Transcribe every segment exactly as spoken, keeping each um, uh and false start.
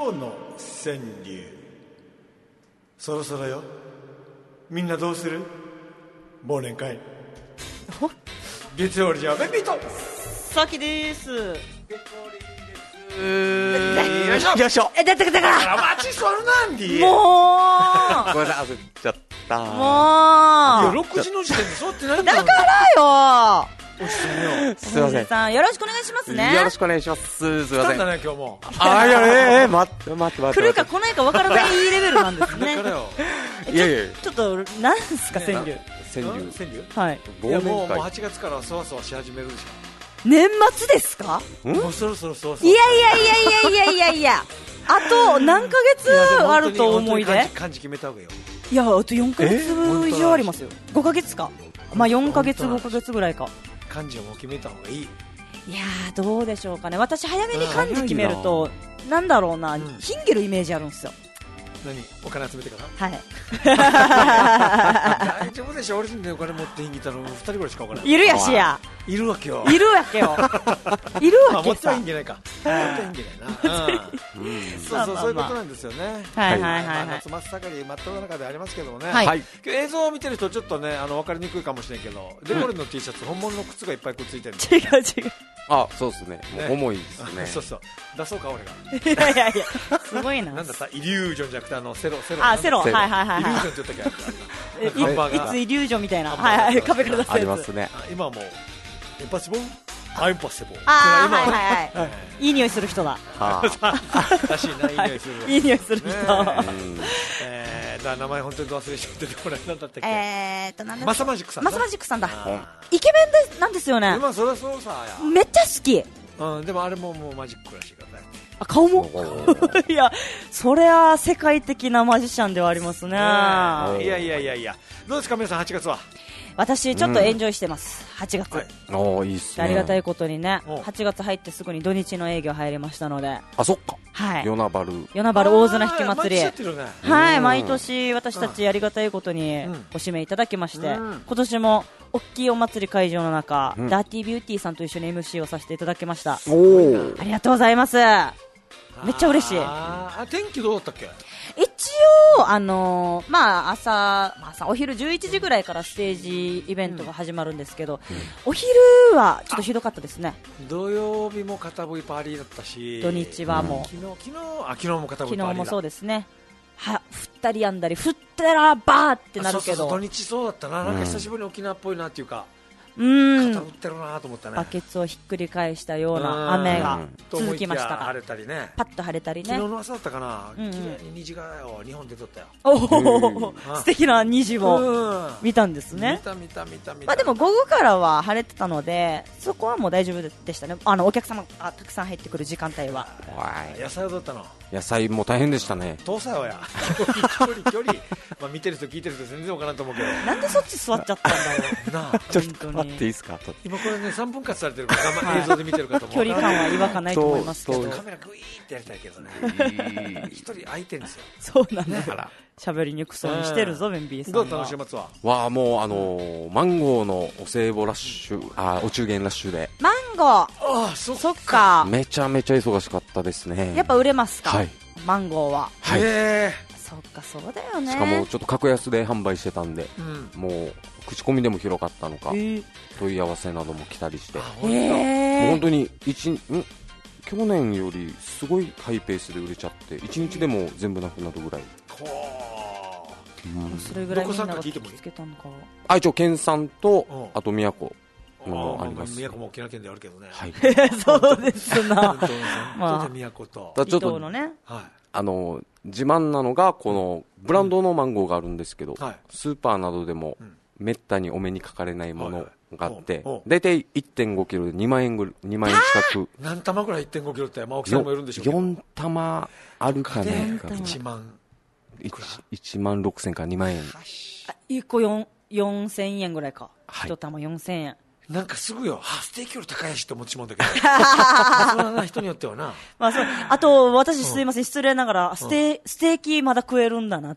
今日の川柳、そろそろよ。みんなどうする？忘年会。月曜日じゃあベンビーとさきです。 よいしょよいしょ。え、だからだかあら、マジそれなんでら。もう。 これ焦っちゃった。 もう。 いや、ろくじの時点でそうってないんだだからよ。 落ちてよ。 すいません。 さんよろしくお願いしますね。 よろしくお願いします。すいません。 来たんだね今日も。 あーいやええー、待って待って待って。 来るか来ないかわからないレベルなんですね。 だからよ。 えいやいやいやちょっとなんですか川柳。 川柳。 川柳？ はい。 いやもう忘年もう会。 はちがつからそわそわし始めるでし年末ですか？ ょ。もうそろそろそわそわ。 いやいやいやいやいやいやいや。あと何ヶ月あると思いで？ 漢字決めた方がいいよ。 いや、あとよんかげつ以上ありますよ。ごかげつか。まあよんかげつごかげつぐらいか。 漢字をもう決めた方がいい。 いやーどうでしょうかね。私早めに漢字決めるとなんだろうな、 うんヒンゲルイメージあるんですよ。 何？お金集めてからはい大丈夫でしょ。俺にお金持っていきたらふたりぐらいしかお金いるやしやいるわけよ。 いるわけよいるわまあ持ってはけさ。 いいんじゃないか。持ってはいいんじゃないな。うんそうそうそういうことなんですよね。 はいはいはいまあはい夏真っ盛り真っ只中でありますけどもね。 はいはい。 今日映像を見てる人ちょっとねあの分かりにくいかもしれんけど、デコルの T シャツ本物の靴がいっぱいくっついてるの。 違う違うあ、そうですね。もうね重いですね。 そうそう出そうか俺が。 いやいやいやすごいな。 なんだったイリュージョンじゃなくてあのセロセロ。 あセロはいはいはいイリューはいジョンって言ったっけ？ えハンバーガーいいつイリュージョンみたいなハンバーガーはいはい壁から出すやつありますね。 あ今はもうインパッシブルアインパッシブル。 あー今はねはいはいはいいい匂いする人だ。 はらしいないい匂いする。 いい匂いする人。 ねあ。うんえー、だ名前本当に忘れちゃっててこれなんだったっけ？ えーっとなんだマサマジックさん。 マサマジックさんだ。 あイケメンでなんですよねー。まあそりゃそうさや。 めっちゃ好き。 うんでもあれももうマジックらしいからね。 あ顔もおーいやそれは世界的なマジシャンではありますね。 ねえいやいやいやいやどうですか皆さんはちがつは。 私ちょっとエンジョイしてます。はちがつ、 はいおーいいっすね。 ありがたいことにねおはちがつ入ってすぐに土日の営業入りましたので、 あ、そっか。 はいヨナバル。 与那原大綱引き祭りあー毎日やってるよね。 はい、 うん毎年私たちありがたいことにうんご指名いただきまして、 うん今年も大きいお祭り会場の中、 うんダーティービューティーさんと一緒に エムシー をさせていただきました。 おーありがとうございます。めっちゃ嬉しい。 あーあ天気どうだったっけ？ 一応、あのーまあ、朝、まあ朝お昼じゅういちじぐらいからステージイベントが始まるんですけど、お昼はちょっとひどかったですね。 土曜日も片振りパーリーだったし土日はもう、 昨日昨日あ昨日も片振昨りパーリーだ。 日もそうですね。は、降ったりやんだり、降ったらバーってなるけど、 あそうそうそう土日そうだったな。なんか久しぶりに沖縄っぽいなっていうか、 うーん、 片振ってるなと思ったね。 バケツをひっくり返したような雨がうん続きましたが、 と思いきや晴れたりね。 パッと晴れたりね。 昨日の朝だったかな。 うんうん綺麗に虹がよ日本で撮ったよ。 おお、素敵な虹をうん見たんですね見。た見た見た見た。 まあでも午後からは晴れてたので、そこはもう大丈夫でしたね。あのお客様がたくさん入ってくる時間帯は。 わーい野菜はどうだったの？ 野菜も大変でしたね。 遠さよや。距離距離。まあ見てる人聞いてる人全然わからんと思うけど。 なんでそっち座っちゃったんだろう。 なあ。 ちょっと本当に待っていいですか。ちょっ今これねさんぷん割されてるから生映像で見てる方も距離感は違和感ないと思いますけどそう。 カメラグイーってやりたいけどね。 と一人空いてるんですよ。 そうなんだ。 あら。 喋りにくそうにしてるぞ、ベンビーさんどは。 うだったの週末は？ わあもうあのーマンゴーのお歳暮ラッシュ、あお中元ラッシュでマンゴー。 ああそそっか。 めちゃめちゃ忙しかったですね。 やっぱ売れますか？ はいマンゴーは。 はい。 へそっか、そうだよね。 しかもちょっと格安で販売してたんで、 え。うん。 もう口コミでも広かったのかへー問い合わせなども来たりして、もうへー本当に一ん去年よりすごいハイペースで売れちゃっていちにちでも全部なくなるぐらい、 ほうんそれぐらいみんながどこさんか聞いてもいいつけたのか。 あ一応県産とうんあと宮古う。 のもあります。 宮古も沖縄県であるけどね。 はい。 そうですな。 本当にまあそれで宮古と。 だちょっと伊藤のね。 はあの自慢なのがこのブランドのマンゴーがあるんですけど、 はいスーパーなどでもうんめったにお目にかかれないものがあってはいはいおうおうだいたい いってんごキロでにまん円ぐらいにまん円近くい。何玉ぐらいいってんごキロって、まあ大きさにもよるんでしょうけど。 よん玉あるかないかよん玉いちまん。 いちまんろくせんからにまん円あいっこよんよんせんえんぐらいか。 はい一玉よんせんえん。 なんかすぐよ、あステーキより高いしって思ってしまうんだけど。そんな人によってはな。 まあそう。あと、私すいません、失礼ながら、ステ、ステーキまだ食えるんだなって、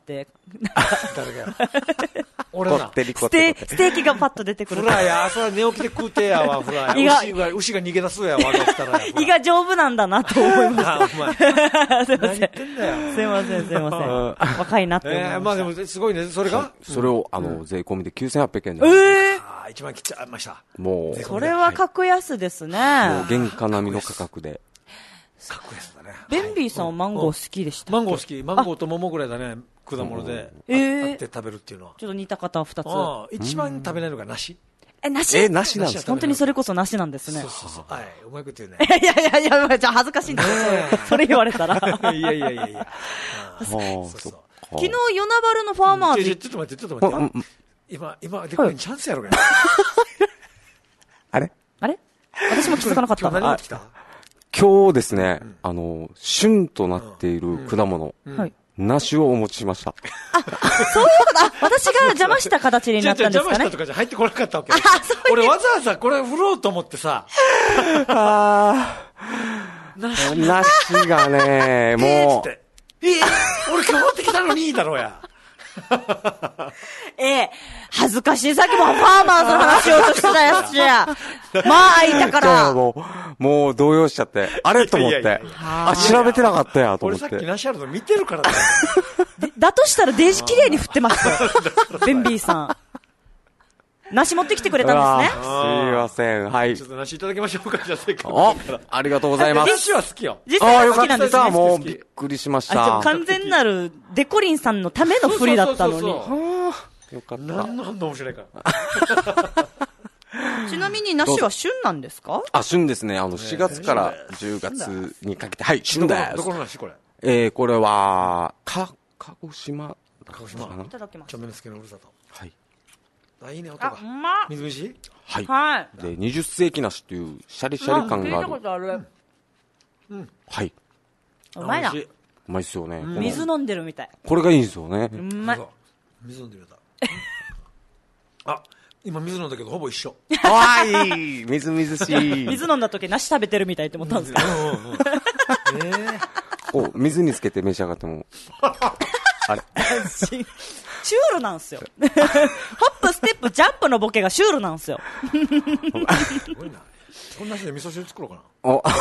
誰がよ。俺な。 こってりこスってこってテステーキがパッと出てくる。 フライや、それは寝起きで食うてやわ、フライ。 胃が牛が、牛が逃げ出すやわ、起きたらや。 胃が丈夫なんだなと思いましあ、お前。 た。すいま何せん。 言ってんだよ。 すいません、すいません。若いなって思いました。 えー、まあでも、すごいね、それがそれを、あの、税込みできゅうせんはっぴゃくえんで。 ええああ、一番切っちゃいました。 もう、 ー、それは格安ですね。 もう原価並みの価格で。 かっこいいやつだね。 ベンビーさんはマンゴー好きでした。 マンゴー好き。マンゴーと桃ぐらいだね、果物で。 えーあって食べるっていうのは。 ちょっと似た方二つ。 ああ、一番食べないのが梨。 え、梨え、なしなんですか？ 本当にそれこそ梨なんですねそう。そうそう。はい、うまく言ってるね。 いやいやいや、じゃあ恥ずかしいんですよ、それそれ言われたら。 いやいやいやいや。ああそうそうそう。 昨日、与那原のファーマーズちょちょちょっと待って、ちょっと待ってよ。今、今、でこれチャンスやろがよ。 あれあれ私も気づかなかった。 今日何が来た？ 今日ですね、あの、旬となっている果物、 はい。 梨をお持ちしました。 そういうこと、あ、私が邪魔した形になったんですかね邪魔したと。かじゃ入ってこなかったわけ。俺わざわざこれ振ろうと思ってさ。 あ梨ー、梨がね、もう、 えー、俺今日持ってきたのにいいだろうや。 ええ、恥ずかしい。さっきもファーマーズの話をしてたやつじゃ。まあ、いたかじゃあら。 もう、もう動揺しちゃって、あれと思っていやいやいや、 あ、調べてなかったやと俺思って。 さっき梨あるの見てるからだよ。 でだとしたらデージ綺麗に振ってますよ。ベンビーさん。梨持ってきてくれたんですね。 うわーすいません、はいちょ。っと梨いただきましょうか、じゃあせっかくあだから。 ありがとうございます。 梨は好きよ。 実ああ、よかった。 際は好きなんですね。 もうびっくりしましあ、ちょた。 完全なるデコリンさんのための振りだったのに。 そうそうそうあーよかった。 何の反応もしないから。 ちなみに梨は旬なんですか？ あ、旬ですね。あの、しがつからじゅうがつにかけて、はい、旬です。 どこの梨これ？ えー、これは、か、鹿児島。 鹿児島かないただきますちょ。めのすけのふるさと。 はい。 あ、いいね、音あ、 がう。まっ。 みずみずしい？ はい。 はい。 で、にじゅっせいき梨というシャリシャリ感がある。 聞いたことある。 はい。 うまいな美味し。 うまいっすよね。 水飲んでるみたい。 これがいいんですよね。 うまい。 そう水飲んでみた。あ、今水飲んだけどほぼ一緒。 かわいいみずみずしい。 水飲んだ時梨食べてるみたいって思ったんですか？ うんうんうん。えお、水につけて召し上がっても。あれシュールなんですよ。ホップ、ステップ、ジャンプのボケがシュールなんですよ。 ー、すごいな。こんなしで味噌汁作ろうかな。 お、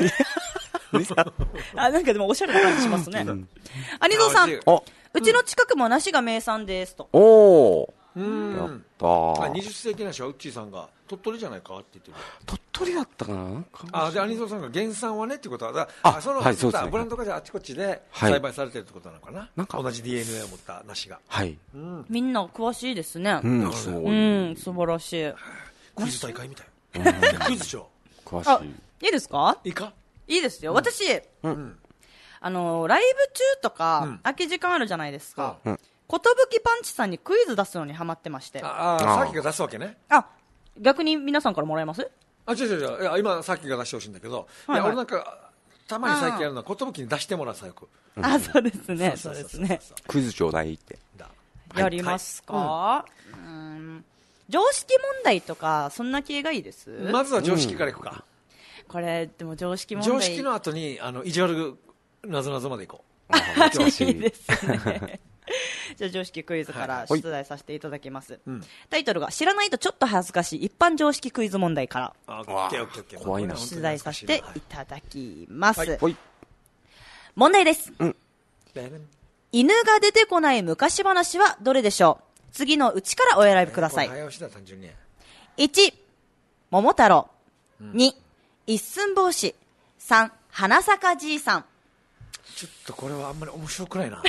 あ、なんかでもおしゃれな感じしますね。アニゾーさん、 美味しいお、 うちの近くも梨が名産ですと。 おー。 うんやったー。 あ、二十世紀梨はウッチーさんが鳥取じゃないかって言ってる。 鳥取だったかななんかあ、で、アニソンさんが原産はねっていうことは、だああその、 はいそうですねブランドがじゃああちこちではい栽培されてるってことなのかな。 なんか同じ ディーエヌエー を持った梨が。 はい。 うん。 みんな詳しいですね。 うん、すごうい。 ん、素晴らしい。 クイズ大会みたい。クイズ長。 あ詳しい。、 いいですか？ いいか？ いいですよ。私、 んあの、ライブ中とか、 うん空き時間あるじゃないですか。 うんことぶきパンチさんにクイズ出すのにハマってまして。あ、 ああ、さっきが出すわけね。 逆に皆さんからもらえます？ あ、違う違う違う。いや、今さっきが出してほしいんだけど、いや、 はいはい俺なんか、たまに最近やるのは、ことぶきに出してもらうさ、よく。 あ、そうですね。そうですね。 クイズちょうだいって。 だやりますか？うーん。常識問題とか、そんな系がいいです？ まずは常識からいくか。 これ、でも常識問題。 常識の後に、あの、意地悪なぞなぞまでいこう。 詳しい。 いいですね。じゃあ常識クイズから出題させていただきます。 うん。 タイトルが知らないとちょっと恥ずかしい一般常識クイズ問題からあ、オッケーオッケーオッケー。 怖いな出題させていただきます。 はいほい。 問題です。 ベン犬が出てこない昔話はどれでしょう？次のうちからお選びくださいこ。れ早押しだ、単純に。 いち、桃太郎。に、一寸法師。さん、花咲じいさん。 ちょっとこれはあんまり面白くないな。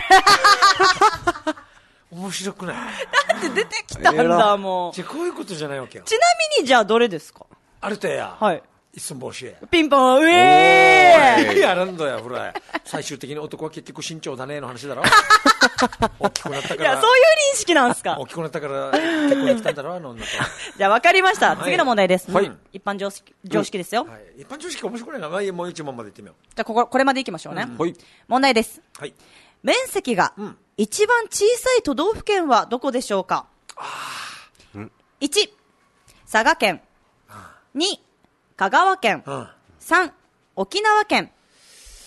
面白くない。 だって出てきたんだもん。 じゃあこういうことじゃないわけよ。 ちなみにじゃあどれですか？ ある程や。 はい。 一寸法師へ。 ピンポン、うえーいや、なんだよ、ほら。最終的に男は結局身長だねの話だろ。大きくなったいや、 から。 そういう認識なんですか？ 大きくなったから結婚できたんだろ、あの女と。 じゃあ分かりました。次の問題です。 はい一般常識、常識ですよ。 はい。一般常識面白くないな。まあいいよもう一問まで行ってみよじゃあここ、これまでいきましょうね。 ほい。 問題です。 う。はい。 面積がん一番小さい都道府県はどこでしょうか？いち、佐賀県。に、香川県。 うん。 さん、沖縄県。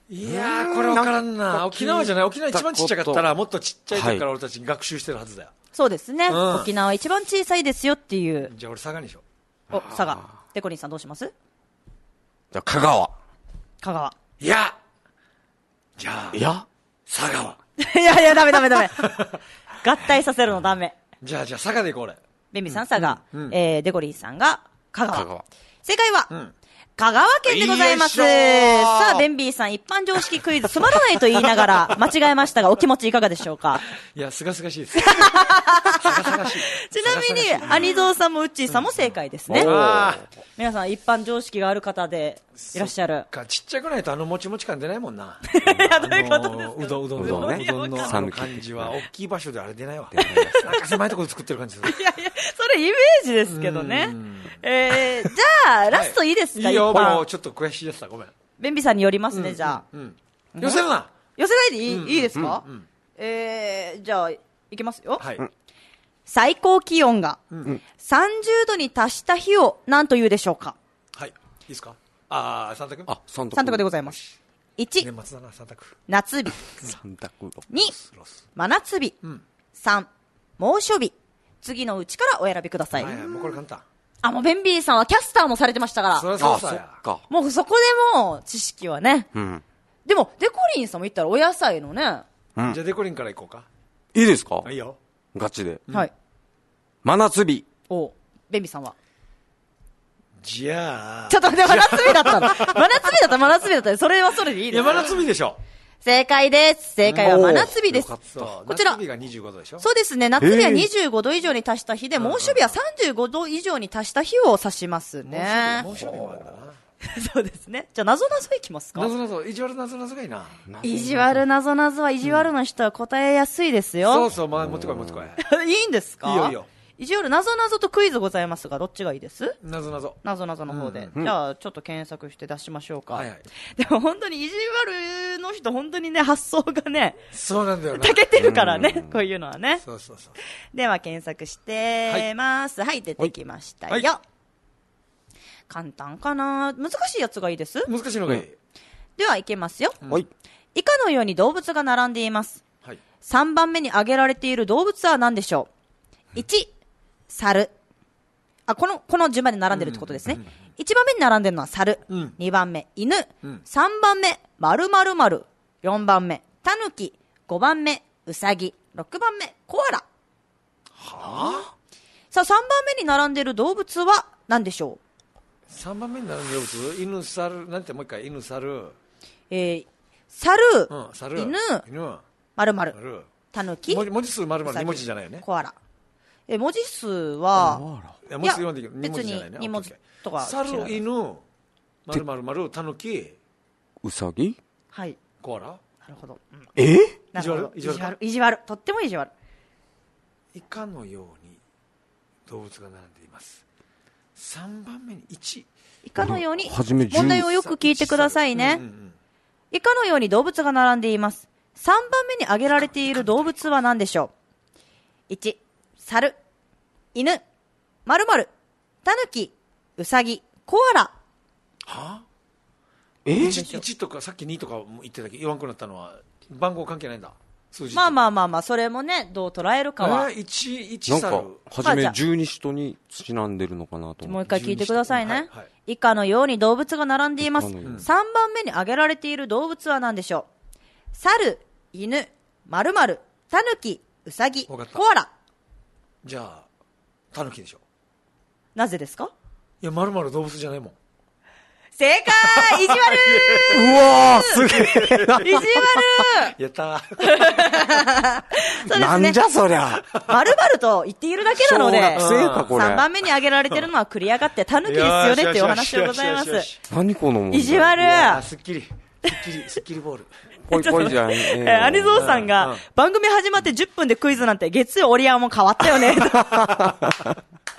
いやーこれ分からんな。沖縄じゃない。沖縄一番ちっちゃかったらもっとちっちゃい時から俺たち学習してるはずだよ。 そうですね、 うん、 沖縄一番小さいですよっていう。 じゃあ俺佐賀にしよう。お、佐賀。デコリンさんどうします？ じゃあ香川。 香川。 いやじゃあいや佐賀。 いやいやダメダメダメ合体させるのダメ。 じゃあじゃあ佐賀でいこう俺。 ベンビーさん佐賀、うんうん、えー、デコリンさんが香川。 香川。 正解は、うん香川県でございます。さあ、ベンビーさん、一般常識クイズ、つまらないと言いながら、間違えましたが、お気持ちいかがでしょうか？ いや、すがすがしいです。すがすがしい。 ちなみに、アニゾーさんもウッチーさんも正解ですね。うん、皆さん、一般常識がある方でいらっしゃる。 かちっちゃくないとあのもちもち感出ないもんな。 いや、どういうことですか？ うどん、うどん、うどんね。うどんのあの感じは、大きい場所であれ出ないわ。なんか狭いところで作ってる感じする。 いやいや、それイメージですけどね。えー、じゃあ、ラストいいですか？ いいよ、もうちょっと悔しいやつだ、ごめん。 ベンビーさんによりますね、じゃあ。 寄せるな。 寄せないでいい、いいですか？えー、じゃあ、いきますよ。 はい。 最高気温がさんじゅうどに達した日を何と言うでしょうか？ はい。いいですか？あー、三択？ あ、三択。 三択でございます。いち、 年末だな、三択。 夏日。 三択。 に、真夏日。さん、猛暑日。次のうちからお選びください。 はいはい、もうこれ簡単。 あ、もうベンビーさんはキャスターもされてましたから。 そりゃそうさや。 もうそこでもう知識はね。 うん。 でも、デコリンさんも言ったらお野菜のね。 うん、じゃあデコリンからいこうか。 いいですか？ いいよ。 ガチで。 はい。 真夏日。 お、ベンビーさんはじゃあ。 ちょっと待って、真夏日だったの。真夏日だった、真夏日だった。それはそれでいいです。 いや、真夏日でしょ。 正解です。正解は真夏日です。こちら。 夏日がにじゅうごどでしょ。 そうですね。夏日はにじゅうごど以上に達した日で、猛暑日はさんじゅうごど以上に達した日を指しますね。 猛暑日もあるんだな。 そうですね。じゃあ、なぞなぞいきますか？ なぞなぞ、意地悪なぞなぞがいいな。 意地悪なぞなぞは意地悪な人は答えやすいですよ。 そうそう、まあ、持ってこい、持ってこい。 いいんですか？ いいよ、いいよ。 意地悪なぞなぞとクイズございますが、どっちがいいです？ なぞなぞ。 なぞなぞの方で。じゃあ、ちょっと検索して出しましょうか。 はいはい。 でも本当に意地悪の人、本当にね、発想がね、 そうなんだよね。 たけてるからね、こういうのはね。 そうそうそう。 では、検索してます。はい、出てきましたよ。簡単かな？難しいやつがいいです？ 難しいのがいい。 では、いけますよ。 はい。 以下のように動物が並んでいます。はい。さんばんめに挙げられている動物は何でしょう？ いち、猿。あ、この、この順番で並んでるってことですね。いちばんめに並んでるのは猿。にばんめ、犬。さんばんめ、〇〇〇。よんばんめ、タヌキ。ごばんめ、ウサギ。ろくばんめ、コアラ。 はぁ？ さあ、さんばんめに並んでる動物は何でしょう？ さんばんめに並んでる動物？犬、猿、なんてもう一回、犬、猿。 えー、猿、 うん、猿犬、 犬、 〇〇。タヌキ。 文字数丸々に文字じゃないよね。 コアラ。え、文字数は、 いや、文字数読んでいいけど、 別にに文字とか。 猿、犬、丸々丸、タヌキ、 ウサギ、 はい。 コアラ。 なるほど。 え？ 意地悪？ 意地悪。意地悪。とっても意地悪。 以下のように動物が並んでいます。さんばんめにいち。 以下のように、問題をよく聞いてくださいね。以下のように動物が並んでいます。さんばんめに挙げられている動物は何でしょう？ いち、猿、犬、〇〇、タヌキ、ウサギ、コアラ。 はぁ？ え？ いち, いちとかさっきにとか言ってたけど言わんくなったのは番号関係ないんだ。数字。 まあまあまあまあ、それもね、どう捉えるかは。 えー、いち、いちなん猿。 か、はじめ十二使徒にちなんでるのかなと思って。 もう一回聞いてくださいね。 はいはい、 以下のように動物が並んでいます。さんばんめに挙げられている動物は何でしょう？猿、犬、〇〇、タヌキ、ウサギ、コアラ。 じゃあ、タヌキでしょ。 なぜですか？ いや、〇〇動物じゃないもん。 正解！意地悪ーうわーすげえな意地悪やったーそうですね。 なんじゃそりゃ。 〇〇と言っているだけなので、 小学生かこれ。 さんばんめに挙げられてるのは繰り上がってタヌキですよねっていうお話でございます。 何この問題。 意地悪すっきり。すっきり、すっきりボール。 ぽいぽいじゃん。 えー、アニゾーさんが、番組始まってじゅっぷんでクイズなんて月曜オリアンも変わったよね。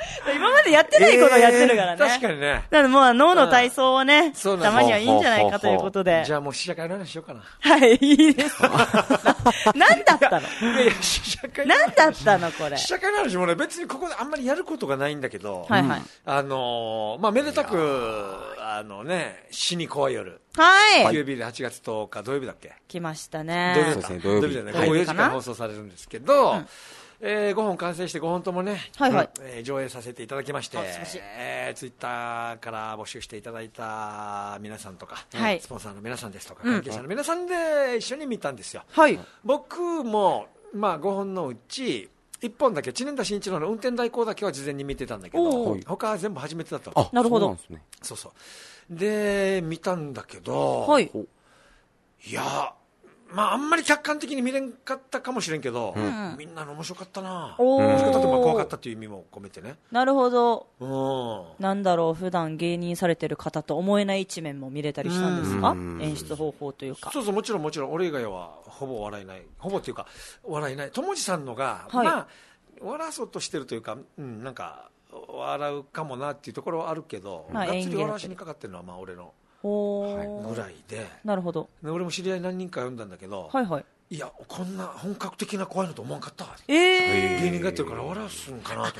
今までやってないことをやってるからね。 えー、確かにね。 なのでもう脳の体操をね、 うん、 たまにはいいんじゃないかということで。 じゃあもう試写会の話しようかな。 はい、いいです。何だったの？ いやいや、試写会の話。 何だったのこれ。 試写会の話もね、別にここであんまりやることがないんだけど、 はいはい。 あのー、まあ、めでたく、あのね、死に怖い夜。 はい。 キュービーではちがつとおか土曜日だっけ？ 来ましたね。 土曜日ですね、土曜日だね。午後よじから放送されるんですけど、うん、えー、ごほん完成してごほんともね、 はいはい、 えー、上映させていただきまして、えー、ツイッターから募集していただいた皆さんとか、はい、スポンサーの皆さんですとか、関係者の皆さんで一緒に見たんですよ。はい、僕も、まあ、ごほんのうちいっぽんだけ、知念田真一郎の運転代行だけは事前に見てたんだけど、他は全部初めてだったの。 あ、なるほど。 そうそう。で、見たんだけど、 はい、 いや、まあ、あんまり客観的に見れんかったかもしれんけど、うん、みんなの面白かったな。面白かったって、まあ怖かったという意味も込めてね。 なるほど。 うん、 なんだろう、普段芸人されてる方と思えない一面も見れたりしたんですか？演出方法というか。 そうそう、もちろんもちろん、俺以外はほぼ笑えない。ほぼっていうか、笑えない。友次さんのが、はい、まあ、笑そうとしてるというか、うん、なんか、笑うかもなっていうところはあるけど、がっつり笑わしにかかってるのは、まあ、俺の。ぐらいで、 なるほど。 俺も知り合い何人か読んだんだけど、 はいはい、 いやこんな本格的な怖いのと思わんかった、 えー、 芸人がやってるから笑わすんかなと思ったって。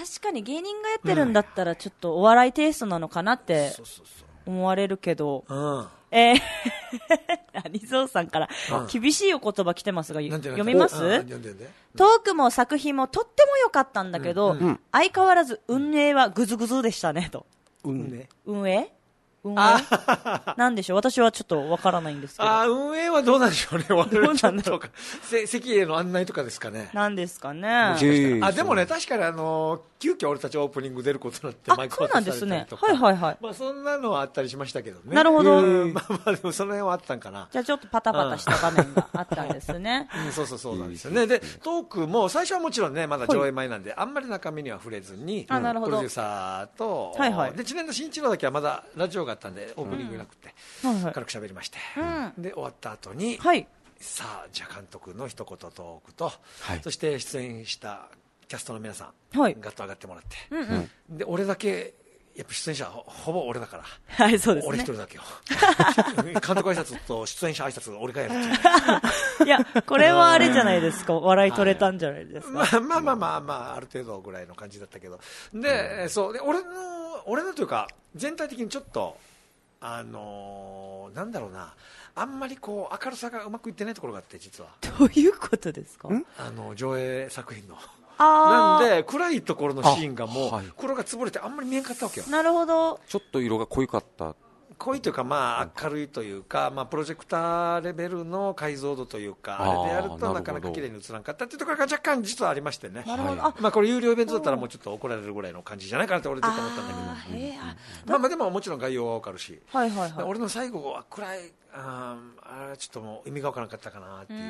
確かに芸人がやってるんだったらちょっとお笑いテイストなのかなって思われるけど、うん、えー、アニゾーさんから厳しいお言葉来てますが、うん、読みます？トークも作品もとっても良かったんだけど、うんうん、相変わらず運営はグズグズでしたねと。 運営運営運営なんでしょう、私はちょっとわからないんですけど。 あ、運営はどうなんでしょうね。我々ちょっとか席への案内とかですかね。 なんですかね。 あ、でもね、確かにあの急遽俺たちオープニング出ることになってマイク渡されたりとか。そうなんですね。はいはいはい。 まあそんなのはあったりしましたけどね。 なるほど。 まあまあでもその辺はあったんかな。 じゃあちょっとパタパタした場面があったんですね。 うん、そうそうそうなんですよね。でトークも最初はもちろんねまだ上映前なんであんまり中身には触れずに、プロデューサーと、はいはい、で知念の新一郎だけはまだラジオがあったんでオープニングなくて、うんはいはい、軽く喋りまして、うん、で終わった後に、はい、さあじゃあ監督の一言トークと、はい、そして出演したキャストの皆さん、はい、ガッと上がってもらって、うんうん、で俺だけやっぱ出演者はほぼ俺だから、 はい、そうですね、 俺一人だけよ監督挨拶と出演者挨拶俺がやるいやこれはあれじゃないですか、笑い取れたんじゃないですか、 はい、まあまあまあまあある程度ぐらいの感じだったけどで、うん、そうで俺の俺のというか全体的にちょっとあのー、なんだろうな、あんまりこう明るさがうまくいってないところがあって、実は。 どういうことですか？ あの上映作品のなんで暗いところのシーンがもう、はい、黒がつぶれてあんまり見えんかったわけよ。 なるほど。 ちょっと色が濃いかった。 濃いというか、まあ、明るいというか、まあ、プロジェクターレベルの解像度というか、あれでやるとなかなか綺麗に映らなかったというところが若干実はありましてね。なるほど。あ、まあ、これ有料イベントだったらもうちょっと怒られるぐらいの感じじゃないかなって俺ちょっと思ったんだけど、あ、うん、まあまあでももちろん概要はわかるし、はいはいはい、俺の最後は暗い、ああちょっともう意味がわからなかったかなっていう、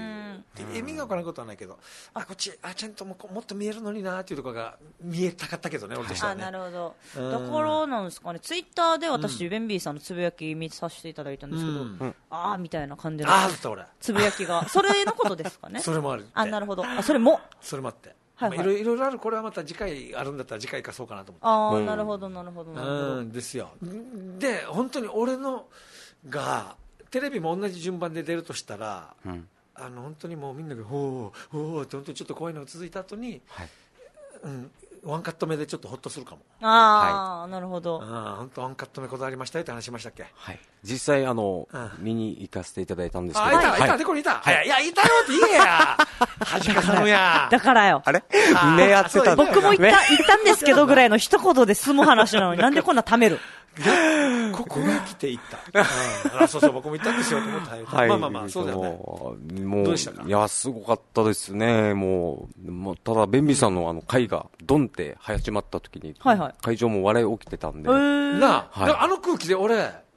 うん、意味がわからないことはないけど、あこっちあちゃんとももっと見えるのになっていうところが見えたかったけどね、俺としてはね。 あ、なるほど。だからなんですかね、ツイッターで私、うん、ベンビーさんのつぶやき見させていただいたんですけど、うん、ああみたいな感じのつぶやきがそれのことですかね。 それもある。 あ、なるほど。あ、それもそれもあって。はいはい、まあ、いろいろある。これはまた次回あるんだったら次回かそうかなと思って。 ああ、うん、なるほどなるほどなるほど。 うんですよ。で本当に俺のがテレビも同じ順番で出るとしたら、うん、あの本当にもうみんながほうほうって本当にちょっと怖いのが続いた後に、はい、うん、ワンカット目でちょっとホッとするかも。 ああ、はい、なるほど。 あ、本当ワンカット目こだわりましたよって話しましたっけ。 はい、実際あの、うん、見に行かせていただいたんですけど。 あ、いた、はい、いた、でこれいた、はい、いやいたよって言えやはじかさんやだからよ、 あれみんなやってた。 僕も行った、行ったんですけどぐらいの一言で済む話なのになんでこんなためる。 ここが来ていった、うん、あ、そうそう、僕も行ったんですよと思った、はい、まあまあまあそうだよね。 もうどうでしたか。いやすごかったですね。もう、もうただベンビーさんのあの会がドンって始まった時に、はいはい、会場も笑い起きてたんで、 なあ、はい、あの空気で俺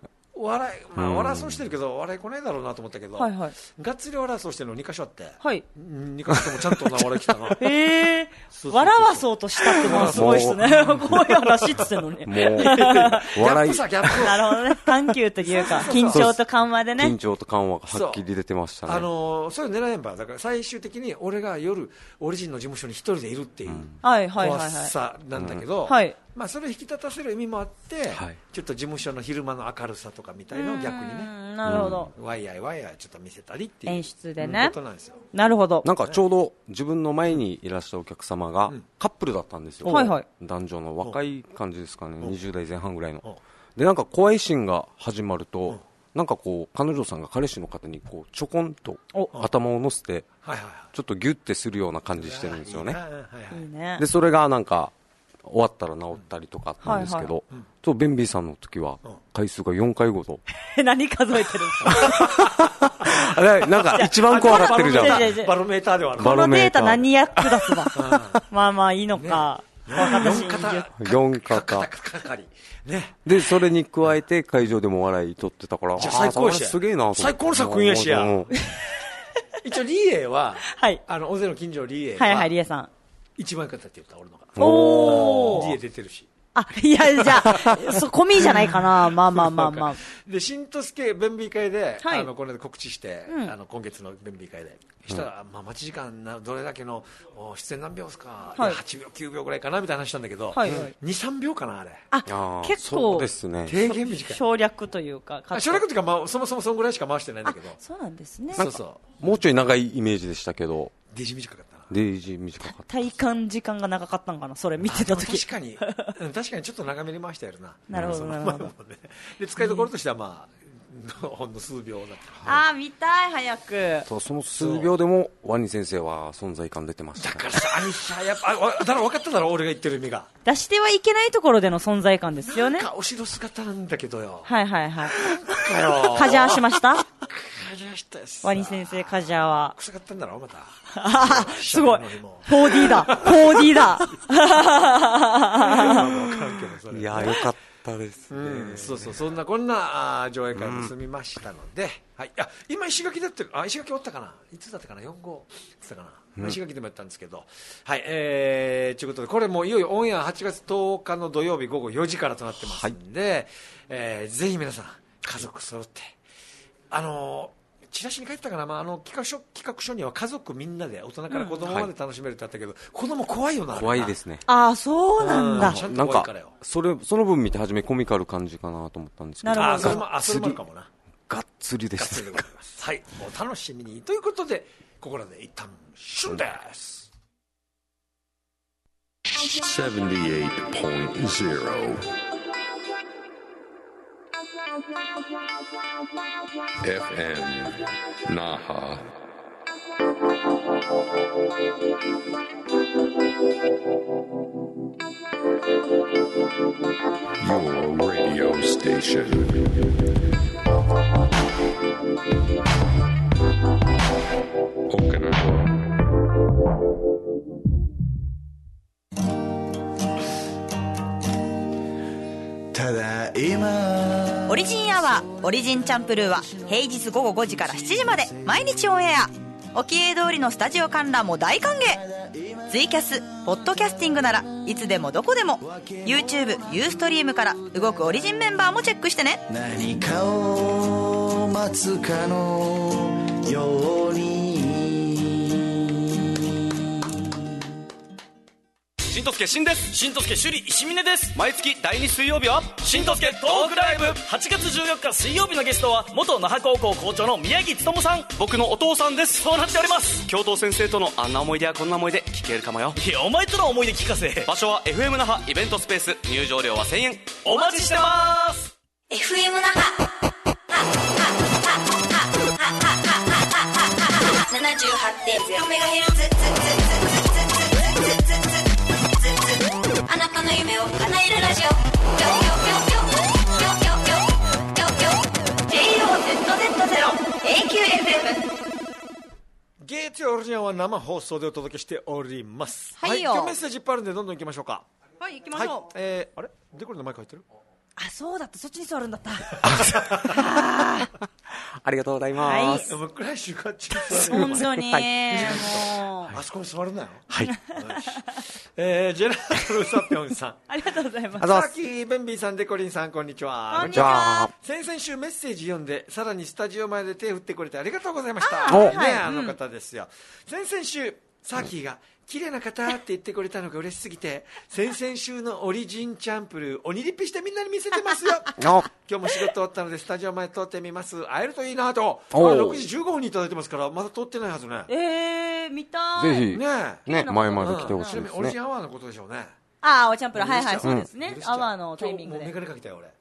笑い、まあ、笑わそうしてるけど笑い来ないだろうなと思ったけど、 はいはい、 がっつり笑わそうしてるのにか所あって、 はい、 にか所ともちゃんとな笑い来たな。 へえ、笑わそうとしたってのはすごいですね。こういう話って言ってんのに。 もう笑いギャップさギャップ。 なるほどね。緩急というか緊張と緩和でね。 緊張と緩和がはっきり出てましたね。 あのー、そういうの狙えんばだから最終的に俺が夜オリジンの事務所に一人でいるっていう怖さなんだけど、 はい、 まあ、それを引き立たせる意味もあって、はい、ちょっと事務所の昼間の明るさとかみたいのを逆にね、 なるほど、 ワイヤイワイヤイちょっと見せたりっていう演出でね、 ことなんですよ。 なるほど。 なんかちょうど自分の前にいらっしゃるお客様がカップルだったんですよ、 はいはい、 男女の若い感じですかね、にじゅう代前半ぐらいの。でなんか怖いシーンが始まると、なんかこう彼女さんが彼氏の方にこうちょこんと頭を乗せてちょっとギュッてするような感じしてるんですよね。でそれがなんか終わったら治ったりとかあったんですけど、はいはい、とベンビーさんの時は回数がよんかいごと何数えてるんですか？ なんか一番怖がってるじゃん。 バロメーターではある。 このデータ何役立つわ。まあまあいいのか、 ね、よんかたね、でそれに加えて会場でも笑い取ってたから、 最高やし、 すげえな、 最高の作品やしや。一応リエは、 はい、 あの大勢の近所リエは、 はいはい、リエさん一番良かったって言った俺のが。 おー、 リエ出てるし。 あ、いや、じゃあ、そこみじゃないかな。まあまあまあまあ。 で、新都助弁美会で、 はい、 あの、これで告知して、うん、あの、今月の弁美会で。したら、うん、まあ、待ち時間な、どれだけの、出演何秒ですか、はい、はちびょう、きゅうびょうぐらいかな、みたいな話したんだけど、はいはい、に、さんびょうかな、あれ。 あ、結構、 そうですね。 低減短い。 省略というか。 省略というか、まあ、そもそもそんぐらいしか回してないんだけど。 そうなんですね。 そうそう。 もうちょい長いイメージでしたけど。 デジ短かった。 デイジー短かった。 体感時間が長かったのかな、それ見てた時。 確かに確かにちょっと長めに回したやるな。 なるほどなるほど。 で使いどころとしてはまあほんの数秒だった。 ああ見たい早く。 そう、その数秒でもワニ先生は存在感出てました、ね。 だからさ、アニシャやっぱだから分かっただろ、俺が言ってる意味が。 出してはいけないところでの存在感ですよね。 なんか後ろ姿なんだけどよ。 はいはいはい。カジャーしました？ カジャーしたやつ。 ワニ先生カジャーは。 臭かったんだろまた。 あすごい。フォーディー だ。フォーディー だ。 いやよかったですね、 うん、そうそう、そんなこんなあ上映会も済みましたので、うん、はい、あ今石垣だってあ石垣おったかないつだったかなよん号いつだかな、うん、石垣でもやったんですけど、はい、えー、ということでこれもいよいよオンエアはちがつとおかの土曜日午後よじからとなってますんで、はい、えー、ぜひ皆さん家族揃ってあのーチラシに書いてたかな、まあ、あの企画書企画書には家族みんなで大人から子供まで楽しめるってあったけど、うんはい、子供怖いよな。 怖いですね。 ああそうなんだ、 うん、なんかそれその分見て初めコミカル感じかなと思ったんですけど、 あそれもあそれもあるかもな。 がっつりですね。はい、お楽しみにということでここらで一旦旬です。 ななじゅうはちてんゼロエフエム Naha Your radio station Okinawa ただいまオリジンアワーオリジンチャンプルーは平日午後ごじからしちじまで毎日オンエア。おきえ通りのスタジオ観覧も大歓迎。ツイキャスポッドキャスティングならいつでもどこでも YouTube ユーストリームから動くオリジンメンバーもチェックしてね。 何かを待つかのようにしんとすけしんです。しんとすけ首里石峰です。毎月だいに水曜日はしんとすけトークライブ。はちがつじゅうよっか水曜日のゲストは元那覇高校校長の宮城勉さん、僕のお父さんです。そうなっております。教頭先生とのあんな思い出やこんな思い出聞けるかもよ。いやお前との思い出聞かせ。場所は エフエム 那覇イベントスペース、入場料はせんえん。お待ちしてます。 エフエム 那覇 ななじゅうはちてんゼロメガヘルツ あなたの夢を叶えるラジオ。ジェイオーゼットゼットゼロ エーキューエフエム月曜オリジンは生放送でお届けしております。 はい、 はい、今日メッセージいっぱいあるんでどんどん行きましょうか。 はい行きましょう。 はい、えー、あれデコルのマイク入ってる？ あそうだった、そっちに座るんだった。 ありがとうございます。 はい、来週こっちに座る。本当に、はい、 もうあそこに座るなよ。 はい。 えー、ジェラートルサピョンさん。 ありがとうございます。 さっきベンビーさん、デコリンさん、こんにちは。 こんにちは。 先々週メッセージ読んで、さらにスタジオ前で手を振ってくれてありがとうございました。 あ、 ね、あの方ですよ。うん、先々週、サーキーが、綺麗な方って言ってくれたのが嬉しすぎて、先々週のオリジンチャンプルー鬼リッピしてみんなに見せてますよ。今日も仕事終わったのでスタジオ前通ってみます。会えるといいなと。ろくじじゅうごふんにいただいてますから、まだ通ってないはずね。 えー、見たい。 ぜひねね、前まで来てほしいですね。 オリジンアワーのことでしょうね。 ああ、おチャンプルー、はいはい、そうですね。アワーのタイミングで。 もうメガネかけたよ俺。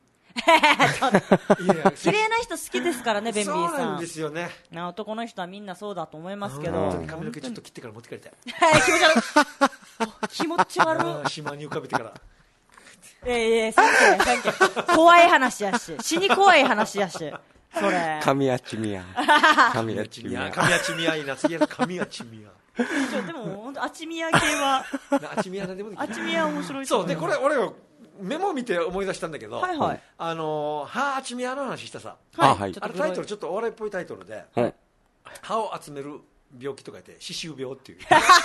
綺麗な人好きですからね、ベンビーさん。 そうなんですよね。 男の人はみんなそうだと思いますけど、 髪の毛ちょっと切ってから持って帰りたい。 気持ち悪い。気持ち悪い。 島に浮かべてから。 ええ、サンキュー、サンキュー。怖い話やし、死に怖い話やし。それ。 神谷ちみや。神谷ちみや。 神谷ちみやいいな、次は神谷ちみや。 でも本当あちみや系は。 あちみやなんでもできる。 あちみや面白い。 そうで、これ俺メモを見て思い出したんだけど、 はいはい、 あの歯集め屋の話したさ、 はいはい、 あれタイトルちょっとお笑いっぽいタイトルで、はい、歯を集める病気とか言って歯周病っていう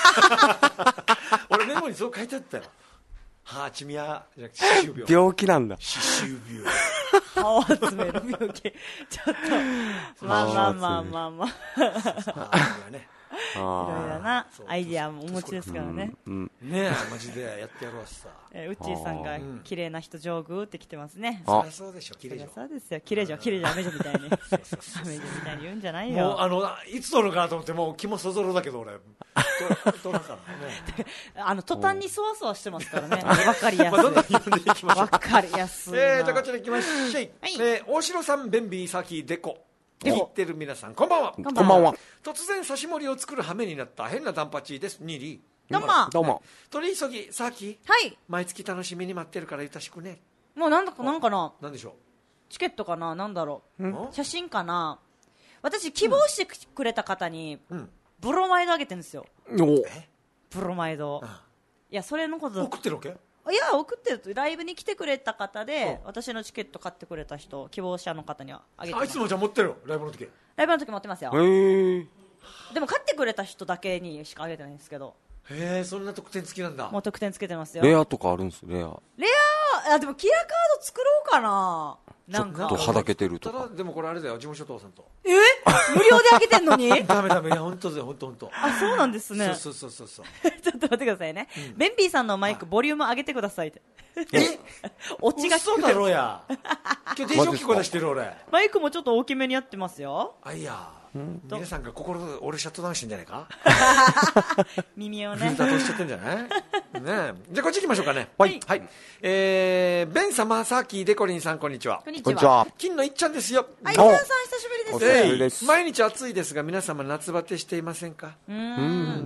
俺メモにそう書いてあったよ。歯集め屋じゃなくて歯周病。 病気なんだ。 歯周病。 歯を集める病気。ちょっとまあまあまあまあまあ。ね。いろいろなアイディアもお持ちですからね。 ねえ、マジでやってやろうしさ。 ウッチーさんが綺麗な人上手って来てますね。 そりゃそうでしょ、綺麗じゃん。 そうですよ、綺麗じゃん、綺麗じゃん、アメジョみたいに。アメジョみたいに言うんじゃないよ。 もうあのいつ撮るかと思ってもう気もそぞろだけど俺。撮らからね。 あの途端にそわそわしてますからね。わかりやすい。 どんどん読んでいきましょう。 わかりやすい。 えーとこちら行きましょう。え大城さん、ベンビー、サキ、デコ。聞いてる皆さん、こんばんは。 こんばんは。 突然刺し盛りを作る羽目になった変なダンパチです。ニリー。どうも。 どうも。 取り急ぎ、サーキ。 はい。 毎月楽しみに待ってるからよろしくね。 もうなんだかなんかな。 なんでしょう。 チケットかな、なんだろう。写真かな。私希望してくれた方にブロマイドあげてるんですよ。ブロマイド。いやそれのこと。 送ってるわけ？ いや送ってるとライブに来てくれた方で私のチケット買ってくれた人希望者の方にはあげてます。 あいつもじゃ持ってるライブの時。 ライブの時持ってますよ。 へー。 でも買ってくれた人だけにしかあげてないんですけど。 へえ、そんな特典付きなんだ。 もう特典つけてますよ。 レアとかあるんです。レアレアあでもキラカード作ろうかな。なんかちょっとはだけてるとか。 でもこれあれだよ、事務所父さんと。 え無料であげてんのにダメダメ、いや本当だよ、本当本当。 あ、そうなんですね。 そうそうそうそうちょっと待ってくださいね、うん、ベンビーさんのマイクボリューム上げてくださいって。 えオチがそうだろうや。今日電子機構出してる俺。 マイクもちょっと大きめにやってますよ。 あいや、うん、皆さんが心で俺シャットダウンしてんじゃないか。 耳をねフィルター通しちゃってんじゃないね。じゃあこっち行きましょうかね。 はい、 はい。えー、ベン様、サーキー、デコリンさん、こんにちは。 こんにちは。 金のいっちゃんですよ。 あ、いっちゃんさん久しぶりです。 お久しぶりです。 毎日暑いですが皆様夏バテしていませんか？ うん、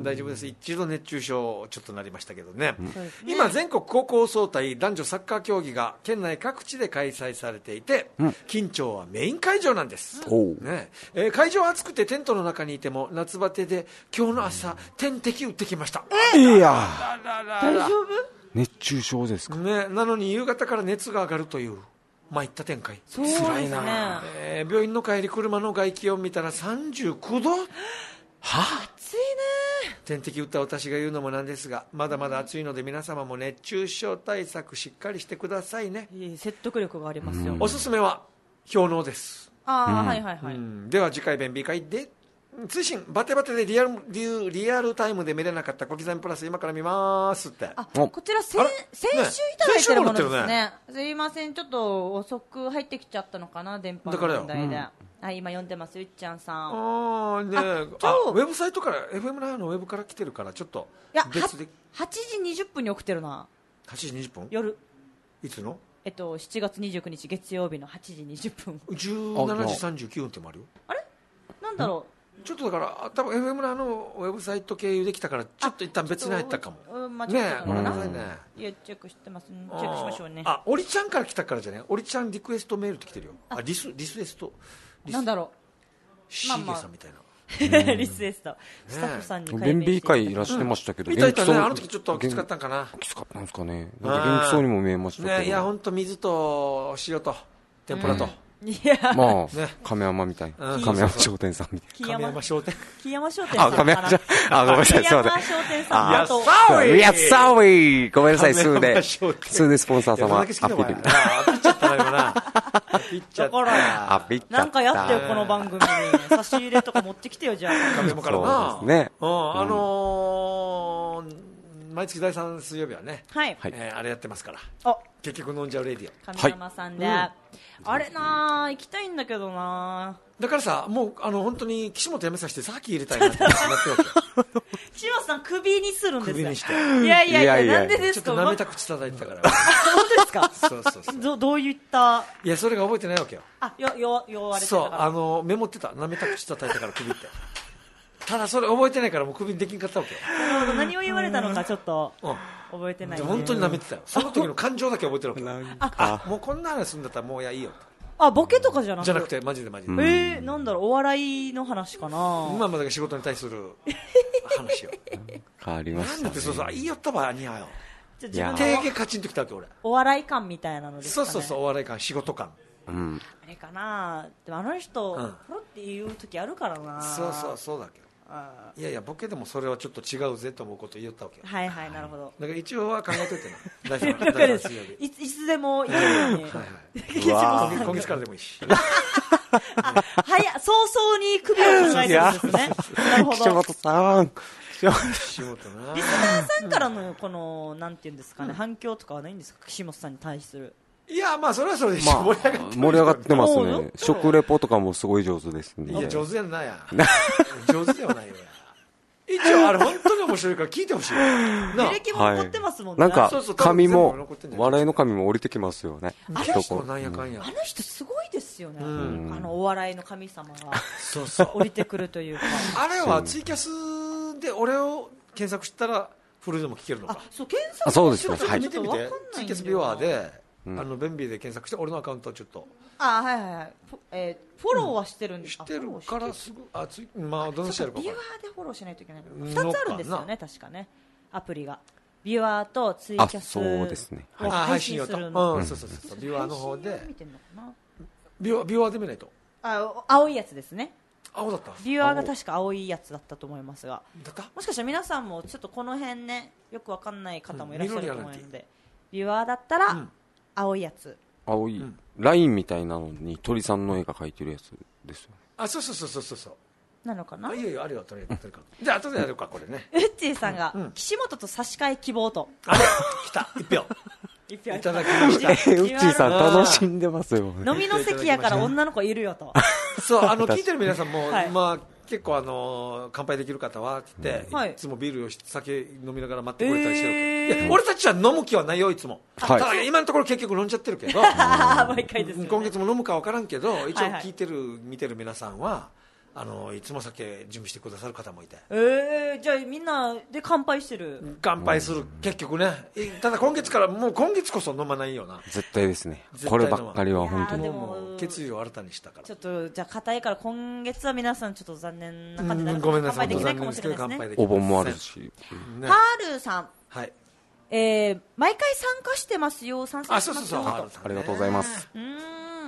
大丈夫です。一度熱中症ちょっとなりましたけどね、うん、今全国高校総体男女サッカー競技が県内各地で開催されていて、うん、近町はメイン会場なんです、うんねえー、会場は暑くてテントの中にいても夏バテで今日の朝点滴打ってきました。 えいや大丈夫？ 熱中症ですか、 ね、なのに夕方から熱が上がるという参った展開。 そうですね。 辛いな、えー、病院の帰り車の外気温見たらさんじゅうきゅうど。はあ、暑いね。 点滴打った私が言うのもなんですがまだまだ暑いので皆様も熱中症対策しっかりしてくださいね。 いい説得力がありますよ。 おすすめは氷のうです。 あ、うん、はいはいはい、 うん、では次回便秘会で通信バテバテでリアル、リ, リアルタイムで見れなかった小刻みプラス今から見ますって。 あ、こちら先先週いただいてるものです ね, ねすいませんちょっと遅く入ってきちゃったのかな電波の問題で、うん、はい、今読んでますゆっちゃんさん。 あ、ね、ああウェブサイトから エフエム ライブのウェブから来てるからちょっと別で。いやはちじにじゅっぷんに送ってるな。 はちじにじゅっぷん夜いつのえっとしちがつにじゅうくにち月曜日のはちじにじゅっぷんじゅうしちじさんじゅうきゅうふんってもあるよ。あれなんだろうちょっとだから多分 エフエム ラのウェブサイト経由できたからちょっと一旦別に入ったかも。 うん、間違えたのかな、 ねえ、ね、 いやチェックしてます、ね、チェックしましょうね。 あ、オリちゃんから来たからじゃね。オリちゃんリクエストメールって来てるよ。あ、リスリスエストリスなんだろうシーゲさんみたいな、まあまリスエストスタッフさんに便秘会いらしてましたけど、 見たいたね、あの時ちょっときつかったんかな。 きつかったんですかね。なんか元気そうにも見えましたけど、 ね、いや本当水と塩と天ぷらと、 いやまあ、ね、亀山みたいな、亀山商店さんみたいな。 亀山商店木山商店さん。 あ、亀山商店。あ、ごめんなさい、すいません。 木山商店さん。 やっさーいやっさーいごめんなさい、数で。数でスポンサー様。アピール。あ、ピッちゃったな、今な。アピッちゃった。 アピッちゃった。 なんかやってよ、この番組に。差し入れとか持ってきてよ、じゃあ。 亀山からな。 そうですね。 うん、あのー、毎月第三水曜日はね、 はい、 えー、あれやってますから。 あ、 結局飲んじゃうレディオ。 亀山さんで、はい、うん、あれなー、行きたいんだけどなー。だからさ、もうあの本当に岸本やめさせてさっき入れたいなってなってわけ。 岸本さん首にするんですよ。 首にして。 いやいやいや、いやなんでですか。 ちょっと舐めた口叩いてたから。 本当ですか。 そうそうそう。 どどういった。 いやそれが覚えてないわけよ。 あ、よよ言われてたから。 そう、あのメモってた、舐めた口叩いたから首って。ただそれ覚えてないからもう首にできんかったわけよ。 なるほど、何を言われたのかちょっと覚えてない、ね。 本当に舐めてたよ。その時の感情だけ覚えてるわけよ。あ、もうこんな話するんだったらもういやいいよ。 あ、ボケとかじゃなくて。 じゃなくてマジでマジで。 えー、なんだろう、お笑いの話かな。 今までが仕事に対する話よ。 変わりましたね。 なんでそうそう、いいよったば似合うよ。 じゃあ定義カチンときたわけ俺。 お笑い感みたいなのですかね。 そうそうそう、お笑い感、仕事感。 うん。 あれかな。でもあの人、うん、ポロって言う時あるからな。 そうそうそうだけど。いやいやボケでもそれはちょっと違うぜと思うことを言ったわけよ。 はいはい、なるほだから一応は考えといてな。大丈夫です。いついつでもいけるように。 はいはい。今月からでもいいし。 あ、早早々に首を考えてるんですね。なるほど。 岸本さん。 岸本な。 リスナーさんからのこのなんていうんですかね、反響とかはないんですか、岸本さんに対する。 いやまあそれはそれで盛り上がって盛り上がってますね。食レポとかもすごい上手ですね。 いや上手やんなや。上手ではないよや。一応あれ本当に面白いから聞いてほしい。 履歴も残ってますもんね。 なんか紙も笑いの紙も降りてきますよね。 あの人なんやかんや。 あの人すごいですよね。あのお笑いの神様がそうそう降りてくるというか。 あれはツイキャスで俺を検索したらフルでも聞けるのか。 あ、そう検索。 そうですね。 はい。見てみて。ツイキャスビュアーであの便利で検索して俺のアカウントをちょっと。 あ、はいはいはい。えー、フォローはしてるんです。 してるからすぐ、あ、つい、まあどのしてるか。 ビュアーでフォローしないといけない。二つあるんですよね、確かね。アプリがビュアーとツイキャスそうですね。 を配信するの。うん、そうそうそう。ビュアーの方で。ビュアビュアーで見ないと。 あ、青いやつですね。 青だった。 ビュアーが確か青いやつだったと思いますが。もしかしたら皆さんもちょっとこの辺ね、よくわかんない方もいらっしゃると思うので、ビュアーだったら青いやつ。 青い、うん、ラインみたいなのに鳥さんの絵が描いてるやつですよ。 あ、そうそうそうそうそうそうなのかな。 いやいやあるよ、とりあえずじゃあ後でやるかこれね。 ウッチーさんが、うん、岸本と差し替え希望と。 あれ来た一票一票いただきました。 ウッチーさん楽しんでますよ。 飲みの席やから女の子いるよと。 そうあの聞いてる皆さんも、はい、まあ結構あの乾杯できる方はって言って、うん、いつもビールを酒飲みながら待ってくれたりしてる、えー、いや俺たちは飲む気はないよいつも、はい、ただ今のところ結局飲んじゃってるけど毎回です、ね、 今月も飲むか分からんけど一応聞いてる、はいはい、見てる皆さんはあのいつも酒準備してくださる方もいて、 えー、じゃあみんなで乾杯してる。 乾杯する、うん、結局ね。ただ今月からもう今月こそ飲まないよな。 絶対ですね。こればっかりは本当にもう決意を新たにしたから。 ちょっとじゃあ硬いから今月は皆さんちょっと残念な感じで、 うん、ごめんなさい、 乾杯できないかもしれないですね。 お盆もあるし、 ね、ハールさん、 はい、 えー、毎回参加してますよ。参加してますよ。 あ、そうそうそう、 ありがとうございます。 うん、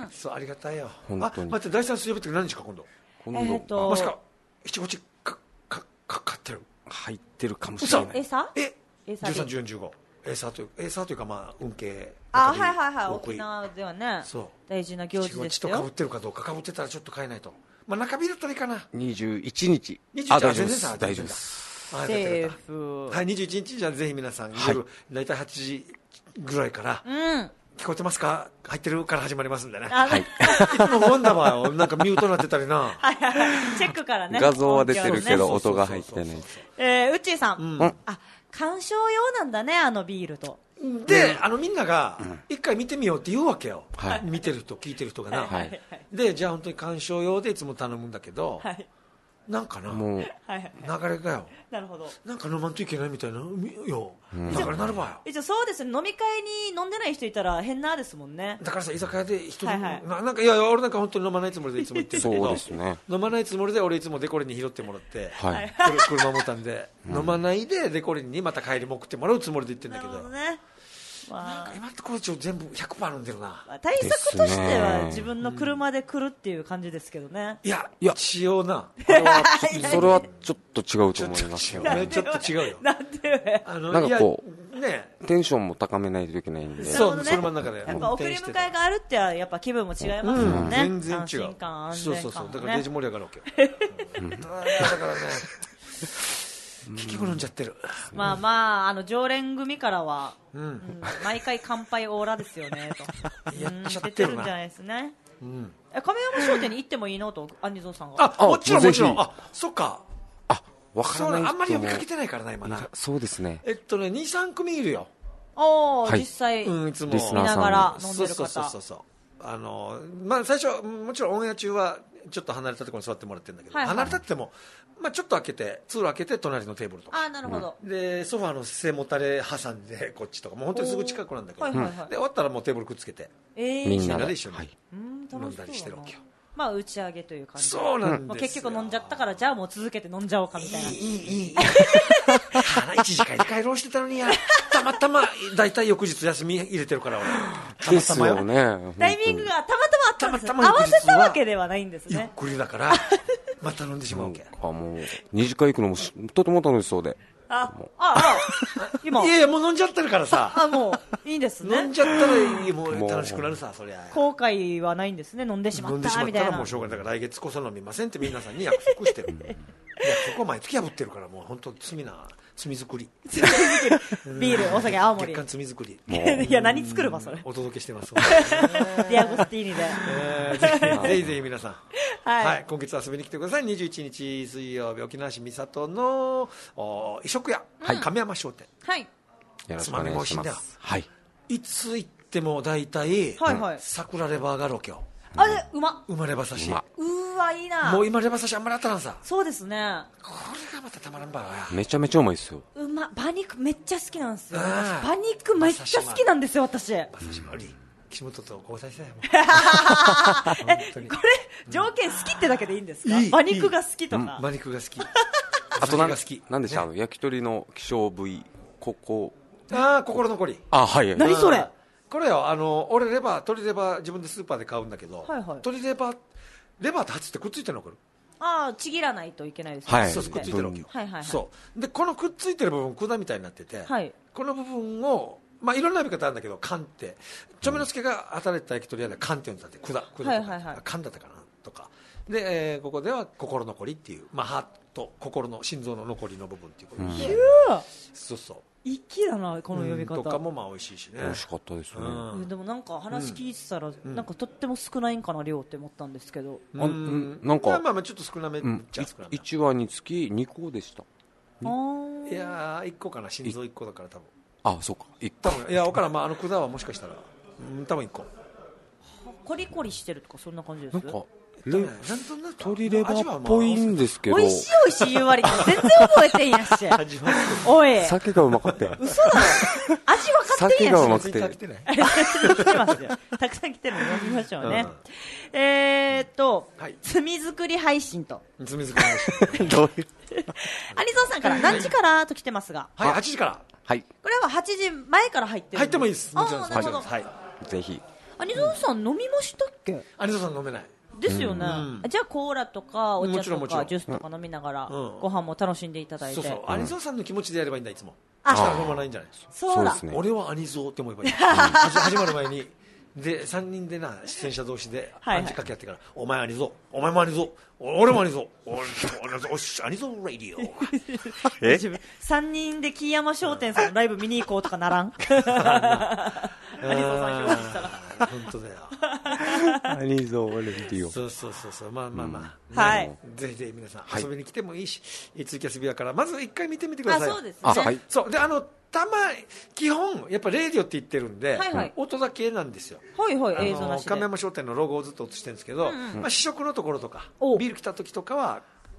そうありがたいよ。 本当に。 あ、待って、第三水曜日って何日か今度。 今度、 えー、ともしか七五かかかかってる入ってるかもしれない。 エサえじゅうさん、じゅうよん、じゅうごエーサーというエーサーというかまあ運慶。 あ、はいはいはい。沖縄ではね、 そう大事な行事ですよ。 とかぶってるかどうか、かぶってたらちょっと変えないと。まあ中日だったらいいかな。 にじゅういちにち。 あ、 大丈夫です。大丈夫です。 セーフ。 はい、にじゅういちにちじゃあぜひ皆さん夜だいたいはちじぐらいから。 うん。 聞こえてますか？入ってるから始まりますんでね。 はい。いつもワンダーはなんかミュートになってたりな。 はいはいはい。チェックからね。 画像は出てるけど音が入ってない。 えー、うっちーさん。うん、あ、鑑賞用なんだね、あのビールと。 で、あのみんなが一回見てみようって言うわけよ。はい、見てる人聞いてる人がな。はい、で、じゃあ本当に鑑賞用でいつも頼むんだけど、はい、 なんかなもう流れがよ、 なるほど、 なんか飲まんといけないみたいなよ、だからなるばよ。 一応そうですね、飲み会に飲んでない人いたら変なですもんね。 だからさ、居酒屋で一人、 はいはい、 ななんかいや俺なんか本当に飲まないつもりでいつも言ってるんだけどそうですね、 飲まないつもりで俺いつもデコリンに拾ってもらって、 はい、 車持ったんで、うん、飲まないでデコリンにまた帰りも送ってもらうつもりで言ってるんだけど、 なるほどね、まあ、 なんか今のところ全部 ひゃくパーセント 飲んでるな、 まあ、対策としては自分の車で来るっていう感じですけどね、 うん、いやいや一応なそれはそれはちょっと違うと思いますよね。ちょっと違うよ。 なんであのなんかこう、 ね、 テンションも高めないといけないんで、 そう、ね、車の中でやっぱ送り迎えがあるってやっぱ気分も違いますもんね、 うん、全然違う、 安心感安全感、ね、 そうそうそう、だからデージ盛り上がるわけよ、うん、だからね結局飲んじゃってる。 まあまあ、あの常連組からは、うんうん、毎回乾杯オーラですよねとやっちゃってるな、 出てるんじゃないですね、うん、亀山商店に行ってもいいのとアニゾーさんが。 あ、もちろんもちろん、あ、そっか、 あ、わからない人もあんまり呼びかけてないからな今な。 そうですね、 えっとね、にさん組いるよ。 おー、 はい、 実際、 うん、いつも見ながら飲んでる方。 そうそうそうそう、あのまあ、最初もちろんオンエア中はちょっと離れたところに座ってもらってるんだけど、はいはい、離れたっても、まあ、ちょっと開けて通路開けて隣のテーブルとか、 あ、なるほど、 でソファーの背もたれ挟んでこっちとかもう本当にすぐ近くなんだけど、 はいはいはい、 で終わったらもうテーブルくっつけて、 えー、 みんなで一緒に、 はい、 飲んだりしてるわけよ。 まあ、打ち上げという感じ。 そうなんですよ、 まあ、結局飲んじゃったからじゃあもう続けて飲んじゃおうかみたいな。いいいいいい花一時間で帰ろうしてたのにやたまたま大体翌日休み入れてるから俺たまたまよね、 タイミングがたまたまあったんですよ。合わせたわけではないんですね。 ゆっくりだからまた飲んでしまうわけ。 あ、もう二次会行くのもとても楽しそうで、 あああ今いやいやもう飲んじゃってるからさあ、もういいんですね。 飲んじゃったらいい、もう楽しくなるさ、そりゃ後悔はないんですね。飲んでしまったみたいな。 飲んでしまったらもうしょうがない。だから来月こそ飲みませんって皆さんに約束してる約束を毎月破ってるから、もう本当罪な罪作りビール、お酒、青森月間罪作りいや何作るわそれ。 お届けしてますディアゴスティーニで、 えー、ぜひぜひぜひ皆さん、 はい、 はい、今月遊びに来てください。にじゅういちにち水曜日、沖縄市三郷の異色屋、はい、亀山商店、 はい、 よろしくお願いします。はい、 いつ行っても大体、はいはい、桜レバーがロケを、 あれ、うまうまレバ刺し、 うわ、いいな。 もう今レバ刺しあんまり当たらんさ。 そうですね、 これがまたたまらんばわ。 めちゃめちゃうまいですよ。 うま、馬肉めっちゃ好きなんですよ。馬肉めっちゃ好きなんですよ私。馬刺しもあり、岸本と交際したいもんえ、これ条件好きってだけでいいんですか？馬肉が好きとか。 馬肉が好き。 あとなんか好き。なんでしょう、あの焼き鳥の希少部位、ここ。 ああ、心残り。 あ、はい。 何それ？ これよ、あの俺レバー、鶏レバー自分でスーパーで買うんだけど、はいはい、鶏レバーレバーとハツってくっついてるのこれ。 ああ、ちぎらないといけないですね。 はい、そうくっついてるわけよ。 はいはいはい、 そうでこのくっついてる部分管みたいになってて、 はい、 この部分を、まあ、いろんな呼び方あるんだけど、缶ってちょめの助が働いてた焼き鳥屋で缶って呼んでたって、管管とか、はいはいはい、缶だったかなとかで、えー、ここでは心残りっていう、まあ、ハート、心の心臓の残りの部分っていうことで、 うん、 そうそう、 粋だなこの呼び方、 うん、とかもまあ美味しいしね。 美味しかったですね、 うん、でもなんか話聞いてたら、うん、なんかとっても少ないんかな量って思ったんですけど、 うん、うんなんか、まあ、まあまあちょっと少なめっちゃ少なめ、 いちわにつきにこでした。 あいやーいっこかな、心臓いっこだから多分。 あ、そうか、いっこ。多分いや分からん、まあ、あの管はもしかしたら、うん、多分いっこ。 コリコリしてるとかそんな感じです。 なんかレ鶏レバーっぽいんですけど、 美味しい美味しい言う割に全然覚えてんやしおい、 酒がうまかったよ。 嘘だろ、味分かってんやし。 酒がうまくて来てますよ、たくさん来てるの読みましょうね、うん、えーっと、はい、罪作り配信と罪作り配信どういうアニゾンさんから何時からと来てますが、 はい、はちじから、 はい、 これははちじまえから入ってるんです。 入ってもいいです、もちろんです、 なるほど、 はい、 ぜひ。 アニゾンさん飲みましたっけ？ アニゾンさん飲めないですよね、うん、じゃあコーラとかお茶とかジュースとか飲みながら、 うん、 ご飯も楽しんでいただいて、 そうそう、アニゾーさんの気持ちでやればいいんだ、いつも。 あしたら飲まないんじゃないですか。 そうだ、 そうですね、 俺はアニゾーって思えばいい始まる前にでさんにんでな、出演者同士で暗示かけ合ってから、はいはい、お前アニゾー、お前もアニゾー、俺もアニゾー、おしアニゾーラディオえさんにんで木山商店さんのライブ見に行こうとかならんアニゾーさん表示したら本当だよアニゾーラディオ、 そうそうそうそう、まあまあまあ、 うん、はい、 ぜひぜひ皆さん遊びに来てもいいし、はい、ツイキャスビアからまず一回見てみてください。 あ、そうですね、 あ、はい、 そうで、あのたま基本やっぱレディオって言ってるんで、はいはい、音だけなんですよ。 はいはい、映像なしで亀山商店のロゴをずっと映してるんですけど、うんうん、まあ、試食のところとかビール来た時とかは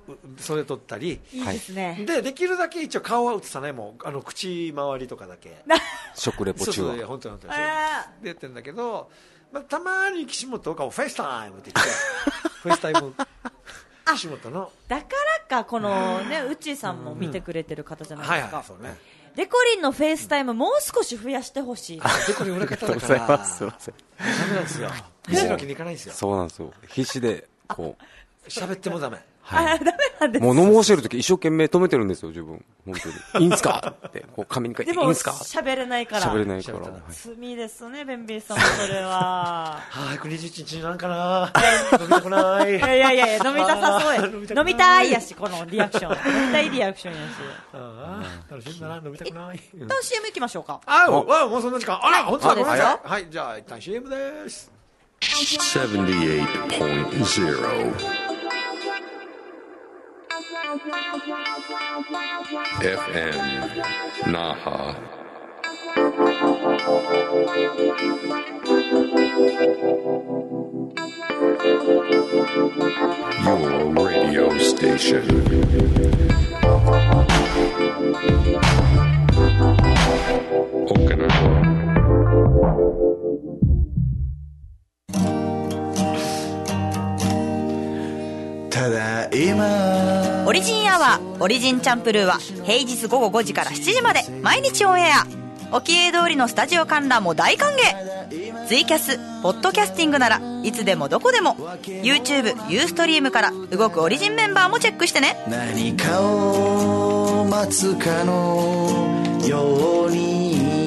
それ取ったり、 いいですね。 でできるだけ一応顔は映さないもん、あの口周りとかだけ食レポ中はそうそう本当に本当に、えー、でやってるんだけど、まあ、たまに岸本がフェイスタイムって言ってフェイスタイム岸本のだからかこのねうちさんも見てくれてる方じゃないですか、 はいはいそうね、 デコリンのフェイスタイムもう少し増やしてほしい。 デコリン裏方だからダメなんですよ、見せるわけにいかないんですよ。 そうなんですよ、必死でこう喋ってもダメ、 はい、ダメなんです。 物申してるとき一生懸命止めてるんですよ自分、本当にいいんすかってこう紙に書いていいんすか、 でも喋れないから喋れないから、はい、 罪ですねベンビーさんもそれは早くにじゅういちにちになんかな飲みたくないいやいやいや飲みたさそうや飲みたいやし、このリアクション飲みたいリアクションやし、 ああ楽しいんだな、飲みたくない。 一旦 シーエム 行きましょうか。 ああもうそんな時間、あら本当だ、ごめんなさい。はい、じゃあ一旦 シーエム です。 セブンティエイトポイントゼロ エフエム Naha Your radio station Okinawa ただいまオリジンアワーオリジンチャンプルーは平日午後ごじからしちじまで毎日オンエア。おきえ通りのスタジオ観覧も大歓迎。ツイキャス、ポッドキャスティングならいつでもどこでも YouTube、ユーストリームから動くオリジンメンバーもチェックしてね。 何かを待つかのように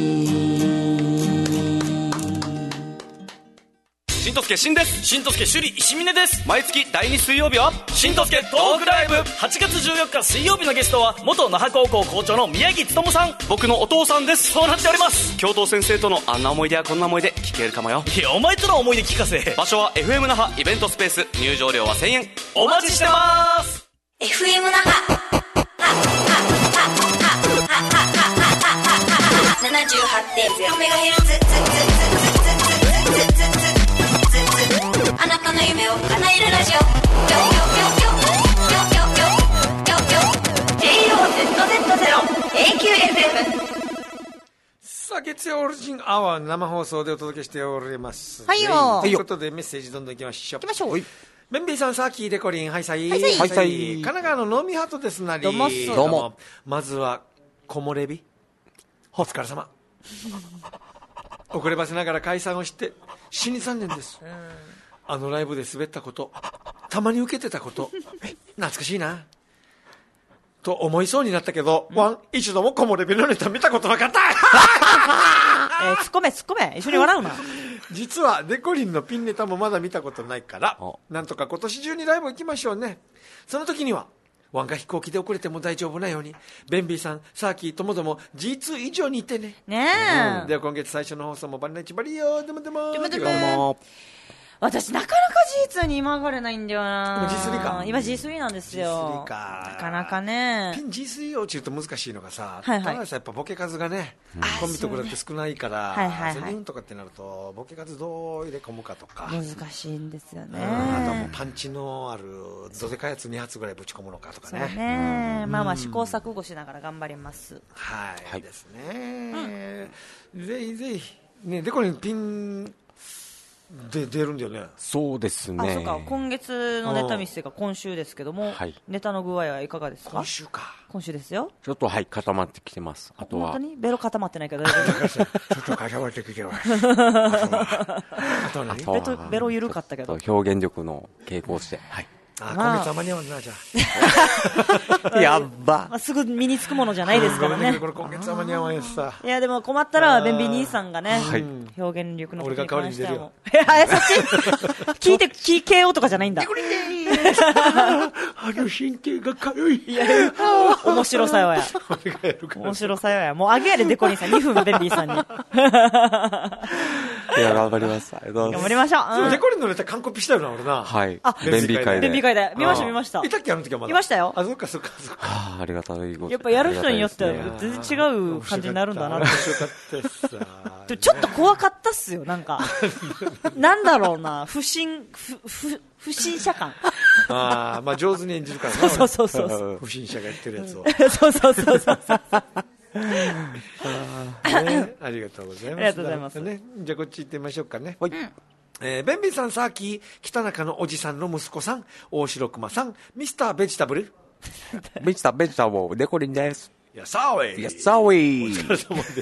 しんとすけしんです。しんとすけ首里石峰です。毎月だいに水曜日はしんとすけトークライブ。はちがつじゅうよっか水曜日のゲストは元那覇高校校長の宮城勉さん、僕のお父さんです。そうなっております。教頭先生とのあんな思い出やこんな思い出聞けるかもよ。いやお前との思い出聞かせ。場所は エフエム 那覇イベントスペース、入場料はせんえん。お待ちしてます。 エフエム 那覇 ななじゅうはちてんゼロメガヘルツ あなたの夢を叶えるラジオ ジェイオーゼットゼットゼロ エーキューエフエム。 さあ月曜オリジンアワー生放送でお届けしております。 はいよということでメッセージどんどんいきましょう。 行きましょう。 ベンビーさん、サーキー、デコリン、ハイサイ、 ハイサイハイサイ、神奈川のノーミハートですなり。 どうもっすどうも。 まずは木漏れ日、お疲れ様。遅ればせながら解散をして死に残念です。あのライブで滑ったこと、たまに受けてたこと、懐かしいなと思いそうになったけど、うん、ワン一度も木漏れ日のネタ見たことなかった。 えー、突っ込め突っ込め、一緒に笑うな。 実はデコリンのピンネタもまだ見たことないから、なんとか今年中にライブ行きましょうね。その時にはワンが飛行機で遅れても大丈夫なように、ベンビーさん、サーキーともども ジーツー 以上にいてね。 ねえ、 うん、では今月最初の放送もバリナイチバリよ。でもでもでもでも私なかなか ジーツー に今上がれないんだよな。 でも ジースリー か。 今 ジースリー なんですよ。 ジースリー か。 なかなかね。 ピン ジースリー を中と難しいのがさ、 はいはい、 たださやっぱボケ数がね、うん、コンビとかだって少ないから、はいはいはい、にふんとかってなるとボケ数どう入れ込むかとか難しいんですよね。 あとはもうパンチのあるどでかいやつに発ぐらいぶち込むのかとかね。 そうね、うん、まあまあ試行錯誤しながら頑張ります。 はい、はい、ですね、うん、ぜひぜひね、でこれピンで出るんだよね。 そうですね。 あ、そうか。今月のネタ見せが今週ですけども、はい、ネタの具合はいかがですか。 今週か。 今週ですよ。 ちょっとはい固まってきてます。あとは本当にベロ固まってないけど大丈夫。 ちょっと固まってきてます。あと何？ベロベロ緩かったけど。 表現力の傾向して。はい。 あ、まあ、今月あまり合わんな、じゃあ。やっば、 まあ。すぐ身につくものじゃないですからね。 これ今月あまり合わんやつさ。 いや、でも困ったら、ベンビー兄さんがね、はい、表現力のことに関してはもう。 俺が代わりに出るよ。聞いて、聞、ケーオー とかじゃないんだ。 あの神経が軽い。いや、 面白さよや。面白さよや。もうあげやでデコリンさん、にふんベンビーさんに。 いや、頑張ります。ありがとうございます。 頑張りましょう。 うん、デコリンのネタ完コピしたよな、俺な。 はい。あ、ベンビー会で。 ベンビー会で。見ました、見ました。 いたっけ、あの時はまだ。 いましたよ。 あ、そっか、そっか、そっか。 はあ、ありがたいこと。 やっぱやる人によっては全然違う感じになるんだなって。 面白かったっす。ちょっと怖かったっすよ、なんか。なんだろうな、不審、不、不、不審者感。 あ、まあ上手に演じるからね。 そうそうそうそう不審者が言ってるやつを。 そうそうそうそうそう。 あ, ね、ありがとうございます。 ありがとうございます。 ね、じゃあこっち行ってみましょうかね。 はい。 えー、ベンビンさん、サーキー、北中のおじさんの息子さん、大城熊さん、ミスターベジタブル。 ベジタベジタブル、デコリンです。 やさおい。 やさおい。 お疲れ様です。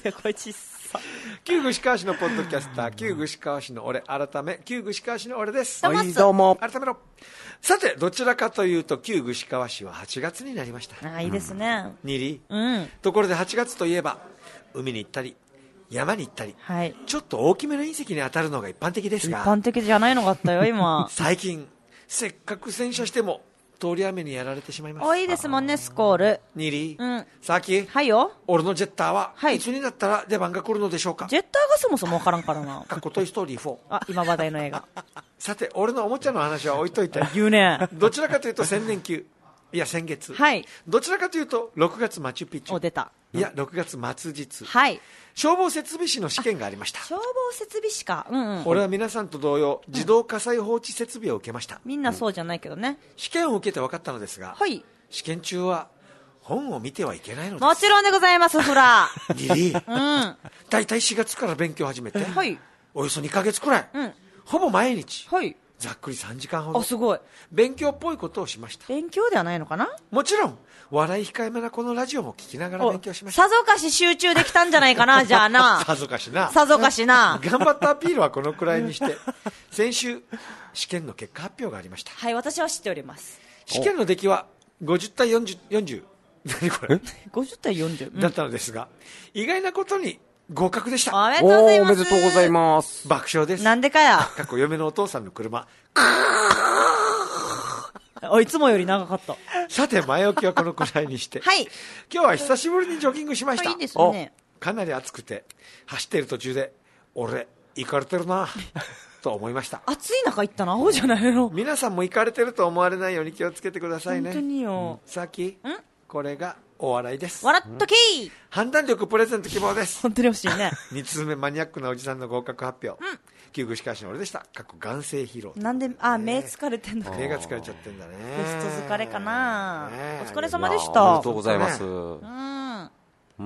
いや、こいちっさ。 旧串川市のポッドキャスター、旧串川市の俺、改め、旧串川市の俺です。 どうもはい、どうも。 改めろ。さて、どちらかというと、旧串川市ははちがつになりました。 ああ、いいですね。 にり。 うん。 ところではちがつといえば、海に行ったり、山に行ったり、 はい。 ちょっと大きめの隕石に当たるのが一般的です一が、 般的じゃないのがあったよ、今。 最近、せっかく洗車しても、通り雨にやられてしまいます。 多いですもんね、スコール。 にり、 うん。 さっき、 はいよ。 俺のジェッターは、 はいいつになったら出番が来るのでしょうか。 ジェッターがそもそもわからんからな。 かっこトイストーリーフォー。 あ、今話題の映画。 さて、俺のおもちゃの話は置いといて、 言うね。 どちらかというと千年級、いや先月。 はい。 どちらかというと、ろくがつマチュピチュ。 お、出た。 いや、ろくがつ末日。 はい。 消防設備士の試験がありました。 消防設備士か。うんうん。 俺は皆さんと同様、自動火災報知設備を受けました。 みんなそうじゃないけどね。 試験を受けて分かったのですが、 はい。 試験中は本を見てはいけないのです。 もちろんでございます、フラ。 リリー。 うん。 だいたいしがつから勉強を始めて、 はい。 およそにかげつくらい、 うん。 ほぼ毎日、 はい。 ざっくりさんじかんほどあ、すごい。 勉強っぽいことをしました。 勉強ではないのかな。 もちろん笑い控えめなこのラジオも聞きながら勉強しました。 さぞかし集中できたんじゃないかな、じゃあな。 さぞかしな。 さぞかしな。 頑張ったアピールはこのくらいにして先週試験の結果発表がありました。 はい、私は知っております。 試験の出来はごじゅう対よんじゅう、よんじゅう何これごじゅう対よんじゅう、うん、 だったのですが、意外なことに合格でした。 おめでとうございます。 おめでとうございます。 爆笑です。 なんでかや。 過去嫁のお父さんの車。 お、いつもより長かった。 さて、前置きはこのくらいにして。 はい。 今日は久しぶりにジョギングしました。 いいですね。 かなり暑くて、走っている途中で、俺、行かれてるな、と思いました。 暑い中行ったのアホじゃないの。 皆さんも行かれてると思われないように気をつけてくださいね。 本当によ。 さっき、これがお笑いです。 笑っとけー。 判断力プレゼント希望です。 本当に欲しいね。 に通目マニアックなおじさんの合格発表。うん。旧具しかしの俺でした。過去眼性疲労。 なんで、あ、目疲れてんだ。 目が疲れちゃってんだね。 テスト疲れかな。お疲れ様でしおめた。 でとうございます。うん。 うん。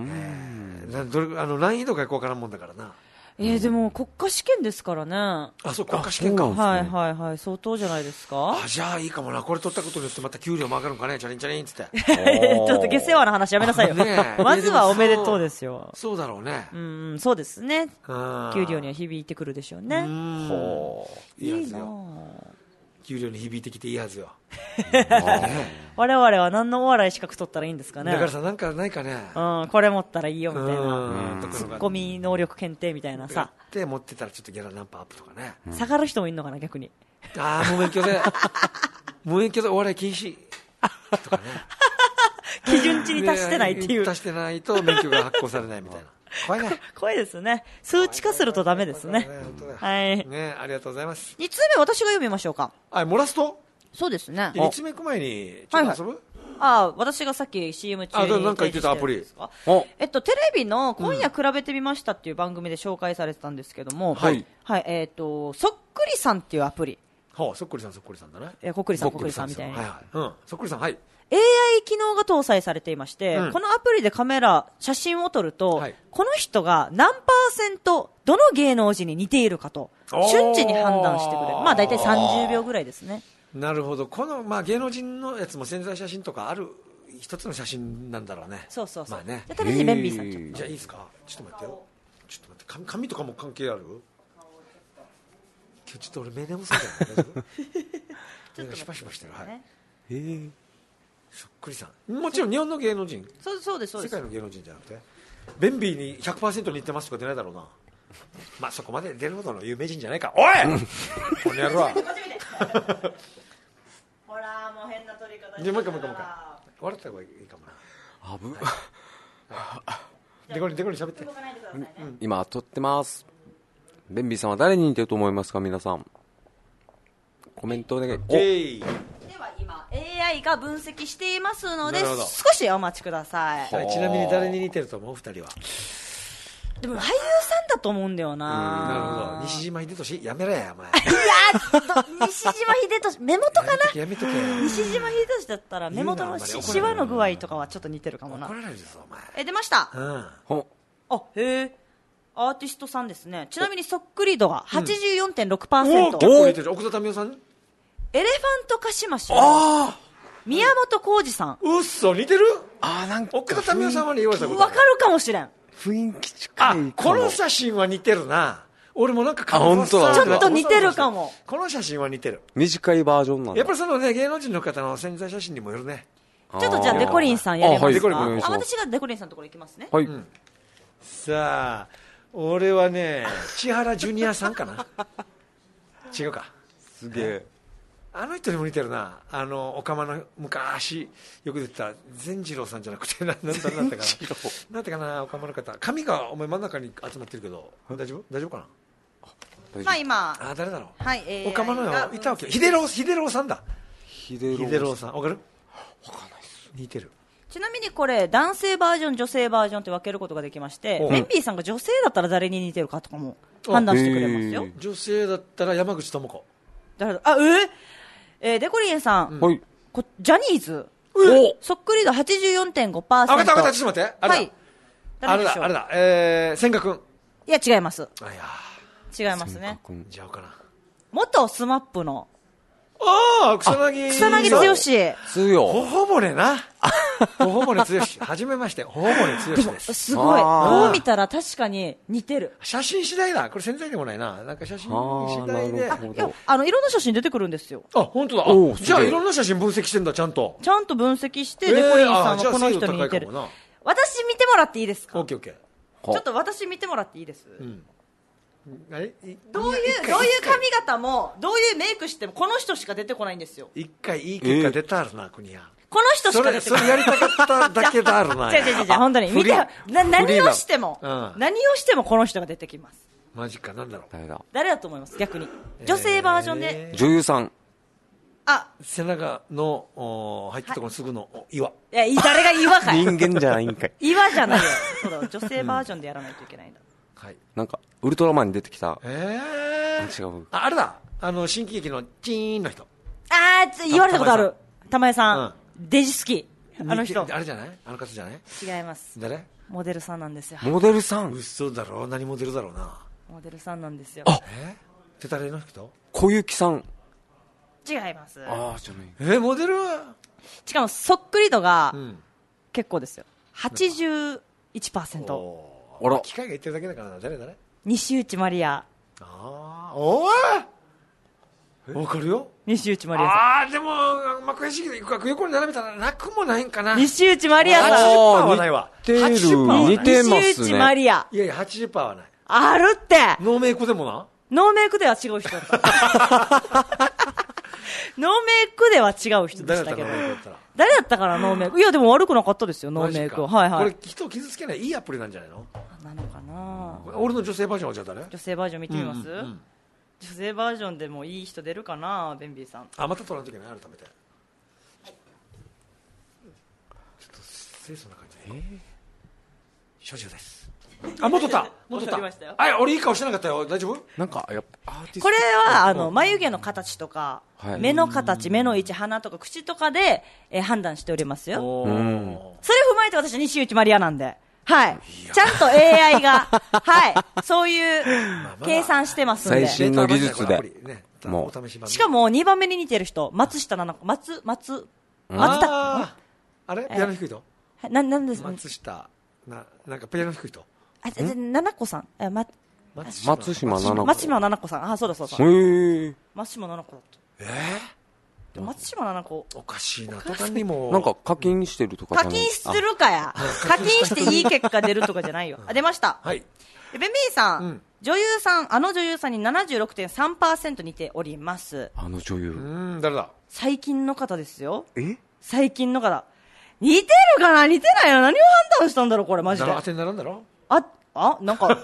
どれ、あの、難易度がこうからんもんだからな。 えー、でも国家試験ですからね。 あ、そう、国家試験か。 はいはいはい、相当じゃないですか。 あ、じゃあいいかもな。これ取ったことによってまた給料も上がるんかね。チャリンチャリンっつって。 ちょっと下世話な話やめなさいよ。ね、まずはおめでとうですよ。 そうだろうね。 うん、そうですね。給料には響いてくるでしょうね。うん。 ほう。いいはずよ。給料に響いてきていいはずよ。 我々は何のお笑い資格取ったらいいんですかね。 だからさ、なんかないかね。 うん、これ持ったらいいよみたいな。ツッコミ能力検定みたいなさ。 で、持ってたらちょっとギャラナンパアップとかね。 下がる人もいるのかな、逆に。 ああ、無免許で。無免許でお笑い禁止。とかね。 基準値に達してないっていう。 達してないと免許が発行されないみたいな。怖いね。 怖いですね。数値化するとダメですね。はい。 ね、ありがとうございます。 に通目私が読みましょうか。 あ、漏らすとそうですね。 に通目行く前に、ちょっと遊ぶ？ あ、私がさっき シーエム 中に。 あ、なんか言ってたアプリ。 えっと、テレビの今夜比べてみましたっていう番組で紹介されてたんですけども、はい。はい、えっと、そっくりさんっていうアプリ。 はあ、そっくりさん、そっくりさんだね。 え、こっくりさん、こっくりさんみたいな。 はいはい。うん、そっくりさん、はい。 エーアイ 機能が搭載されていまして、うん、このアプリでカメラ、写真を撮ると、はい、この人が何パーセント、どの芸能人に似ているかと、瞬時に判断してくれる。まあ大体さんじゅうびょうぐらいですね。 なるほど。この、まあ芸能人のやつも潜在写真とかある、一つの写真なんだろうね。 そうそうそう。 まあね。 じゃあ、試しにベンビーさんちょっと。 じゃあいいですか。ちょっと待ってよ。ちょっと待って。髪、髪とかも関係ある？今日ちょっと俺目眠そうだよね。ちょっとシパシパしてる。はい。へえ。そっくりさん。もちろん日本の芸能人。 そうそうですそうです。 世界の芸能人じゃなくて、ベンビーに ひゃくパーセント 似てますとか出ないだろうな。まあそこまで出るほどの有名人じゃないか。おい。この野郎。 ほらもう変な撮り方。 じゃもう一回もう一回もう一回。笑った方がいいかもな。 あぶ。 デコリデコリ喋って。 今撮ってます。ベンビーさんは誰に似てると思いますか皆さん。コメントお願い。 では今 エーアイ が分析していますので少しお待ちください。 ちなみに誰に似てると思う二人は。 でも俳優さんだと思うんだよな。 なるほど。西島秀俊やめろやお前。 いや西島秀俊目元かな。 やめとけ。 西島秀俊だったら目元のしシワの具合とかはちょっと似てるかもな。 怒られるぞお前。 え出ました。 うん。 あへえ。アーティストさんですね。ちなみにそっくり度が はちじゅうよんてんろくパーセント。 おお。結構奥田民生さん。 エレファントカシマシの宮本浩二さん。 うっそ似てる？ ああなんか奥田民生さんは言われたことわかるかもしれん。 雰囲気近い。 あこの写真は似てるな。俺もなんか顔本当だ。 ちょっと似てるかも。 この写真は似てる。 短いバージョンなんだ。 やっぱりそのね芸能人の方の潜在写真にもよるね。 ちょっとじゃあデコリンさんやりますか。あ、はい、 デコリンお願いします。 あ私がデコリンさんのところ行きますね。 はい。 うん、さあ俺はね千原ジュニアさんかな。違うか。 すげえ。 あの人にも似てるな。あのオカマの昔よく出てた善次郎さんじゃなくてなんだなんだかな。なんてかなオカマの方。髪がお前真ん中に集まってるけど大丈夫大丈夫かな。 まあ今あ誰だろう。 はい。えー、 オカマのよいたわけ。秀郎秀郎さんだ。 秀郎さんわかる？わかんないです。似てる。 ちなみにこれ男性バージョン女性バージョンって分けることができまして、メンピーさんが女性だったら誰に似てるかとかも判断してくれますよ。 女性だったら山口智子。 誰だあえーえー、デコリエンさん、うん、こジャニーズ、そっくり度 はちじゅうよんてんごパーセント。 あ、分かった分かった、ちょっと待って。あれだ、はい、あれだ、あれだ、えー、千賀君。 いや、違います。 あいや違いますね。 じゃあかな。 元スマップの。 ああ、草薙。 草薙剛。 強。 ほほぼれな。ほほぼれ剛。はじめまして、ほほぼれ剛です。 すごい。こう見たら確かに似てる。 写真次第だ。これ潜在でもないな。なんか写真次第で。 いや、あの、いろんな写真出てくるんですよ。 あ、本当だ。じゃあいろんな写真分析してんだ、ちゃんと。 ちゃんと分析して、デコリンさんはこの人に似てる。私見てもらっていいですか？ オッケーオッケー。ちょっと私見てもらっていいです？うん。 どういうどういう髪型もどういうメイクしてもこの人しか出てこないんですよ。 一回いい結果出たあるな、国や。 この人しか出てこない。 それやりたかっただけだあるな。 違う違う違う、本当に見て、な何をしても、うん、何をしてもこの人が出てきます。 マジか。なんだろう。 誰だ。 誰だと思います？逆に女性バージョンで、 えー、女優さん。 あ、 背中の入ったところすぐの岩。 いや、誰が岩かい。 人間じゃないんかい。 岩じゃないよ。そうだ、女性バージョンでやらないといけないんだ。 はい。 なんかウルトラマンに出てきた。 ええー。違う。 あ、あれだ。あの新喜劇のチーンの人。 あー、言われたことある。玉江さん。デジ好き。あの人。 あれじゃない？あの方じゃない？ 違います。 誰？ モデルさんなんですよ。 モデルさん。 嘘だろ。何モデルだろうな。 モデルさんなんですよ。 あ、 え？手たれの人？ 小雪さん。 違います。 ああ、じゃない。 え、モデル？ しかもそっくり度が結構ですよ。はちじゅういちパーセント。 あら。機械が言ってるだけだからな。誰誰？ 西内まりや。 ああ、おい。わかるよ。 西内まりやさん。 ああ、でも、まあ、悔しいけど、横に並べたらなくもないんかな。 西内まりやさん。 はちじゅっパーセントはないわ。 似てる。似てますね。 西内まりや。 いやいや、はちじゅっパーセントはない。 あるって。 ノーメイクでもな。 ノーメイクでは違う人だった。ノーメイクでは違う人でしたけど。誰だったかな、ノーメイク。いや、でも悪くなかったですよ、ノーメイク。はいはい。 これ、人を傷つけないいいアプリなんじゃないの？ なのかな。 俺の女性バージョンはじゃあ誰？女性バージョン見てみます？女性バージョンでもいい人出るかな、ベンビーさん。 あ、また撮らんときね、改めて。ちょっと清楚な感じで。えー、所持です。あ、戻った。戻った。あ、俺いい顔してなかったよ。大丈夫？ なんかやっぱアーティスト。 これはあの眉毛の形とか、はい、目の形、目の位置、鼻とか口とかで、えー、判断しておりますよ。それを踏まえて私西内まりやなんで。はい。ちゃんと エーアイ が、はい。そういう計算してますんで。 最新の技術で。 もう。しかもにばんめに似てる人、松下七子、松、松、松田。 あれピアノ低い人？ な、なんですか？ 松下、な、なんかピアノ低い人？ あ、七子さん。え、ま、 松島七子。 松島七子さん。あ、そうだそうだ。 へえ。 松島七子だった。 えー、松島七子。 おかしいな。途端にも。 なんか課金してるとかじゃない？ 課金するかや。課金していい結果出るとかじゃないよ。あ、出ました。 はい。 ベンビーさん、女優さん、あの女優さんに ななじゅうろくてんさんパーセント 似ております。 あの女優。 うん、誰だ？ 最近の方ですよ。 え？ 最近の方。似てるかな？似てないな。何を判断したんだろうこれ、マジで。 当てになるんだろ？ あ、あ、なんか。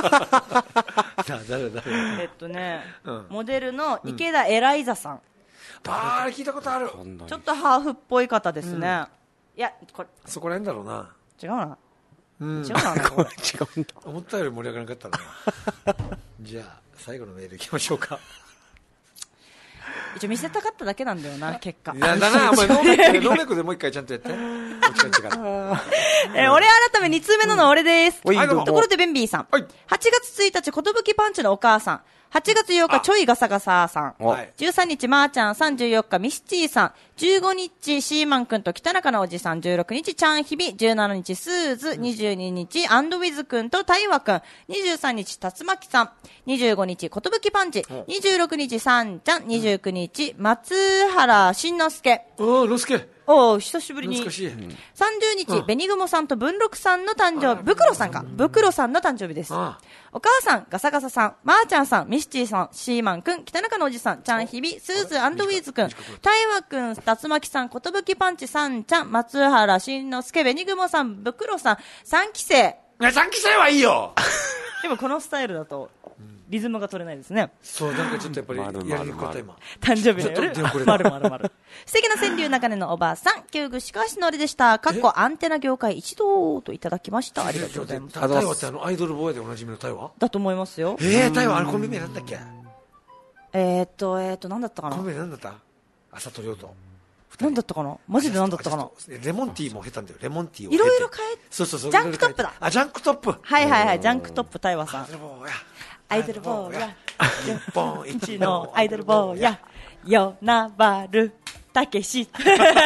誰誰えっとね、うん、モデルの池田エライザさん。うん、 あー、聞いたことある。 ちょっとハーフっぽい方ですね。うん、いや、これ。 そこら辺だろうな。 違うな。 うん、 違うな、違うんだ。 思ったより盛り上がらなかったな。じゃあ最後のメールいきましょうか。 一応見せたかっただけなんだよな、結果。 いやだな、お前ノーメイクで、ノーメイクでもう一回ちゃんとやって。 えー、俺改めに通目のの俺です。 うん、はい、 ところでベンビーさん。 はい、 はちがつついたち、ことぶきパンチのお母さん。はちがつようか、ちょいガサガサさん。じゅうさんにち、まーちゃん。さんじゅうよっか、ミスチーさん。じゅうごにち、シーマンくんと北中のおじさん。じゅうろくにち、チャンヒビ。じゅうしちにち、スーズ。にじゅうににち、アンドウィズくんとタイワくん。にじゅうさんにち、たつまきさん。にじゅうごにち、ことぶきパンチ。にじゅうろくにち、さんちゃん。にじゅうくにち、松原しんのすけ。 おー、のすけ。 おー、久しぶりに。 懐かしい。 さんじゅうにち、ベニグモさんと文禄さんの誕生日。ブクロさんか。ブクロさんの誕生日です。お母さん、ガサガサさん、まーちゃんさん、ミスチーさん、シーマンくん、北中のおじさん、チャンヒビ、スーズ&ウィズくん、タイワくん、竜巻さん、ことぶきパンチさんちゃん、松原しんのすけ、ベニグモさん、ブクロさん、さんきせい。 いや、さんきせいはいいよ。 でもこのスタイルだと、リズムが取れないですね。 そう、なんかちょっとやっぱりやりにくかった今。 誕生日の夜、まるまるまる。素敵な川柳中根のおばあさん、旧具しかしのりでした。かっこアンテナ業界一同といただきました。ありがとうございます。 タイワってあのアイドルボーイでおなじみのタイワだと思いますよ。 えー、タイワ、あれコンビ名なんだっけ？ えーっと、えーっと、なんだったかな。 コンビ名なんだった？朝と亮と。 なんだったかな、マジでなんだったかな。 レモンティーも経たんだよ。レモンティーをいろいろ変えて。 そうそうそう。 ジャンクトップだ。 あ、ジャンクトップ。 はいはいはい、ジャンクトップタイワさん。アイドルボーイや、 日本一のアイドルボーイや、よなばるたけし。そう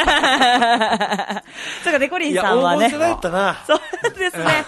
か、デコリンさんはね。 いや、黄金世代だったな。 そうですね。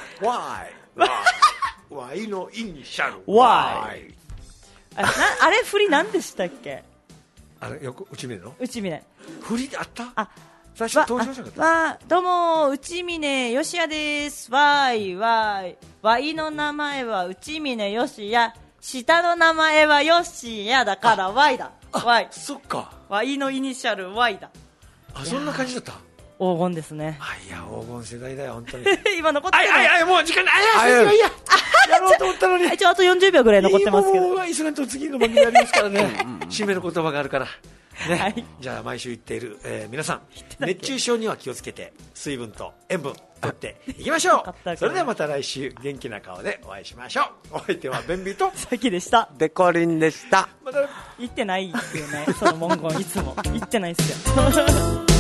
Y。Y のイニシャル。 Y。あ、な、あれ、振り何でしたっけ？ あれ、よく、内峰の内峰。 振りであった？ あ、 最初登場じゃなかった？ わ、どうも、内峰よしやです。わい、わい。わいの名前は内峰よしや。下の名前はよしやだから Y だ。Y。 そっか。 Y のイニシャル Y だ。 あ、そんな感じだった？ 黄金ですね。 あ、いや、黄金世代だよ、本当に。 今残ってる。 あいやいや、もう時間ない。あ、いやいや。やろうと思ったのに。 一応あとよんじゅうびょうぐらい残ってますけど。 もう、急がんと次の番組やりますからね。締めの言葉があるから。ね、はい、じゃあ毎週言っている、えー、皆さん熱中症には気をつけて水分と塩分とっていきましょう。それではまた来週元気な顔でお会いしましょう。お相手はベンビーとさきでした。 デコリンでした。 また言ってないっていうね、その文言いつも言ってないっすよ。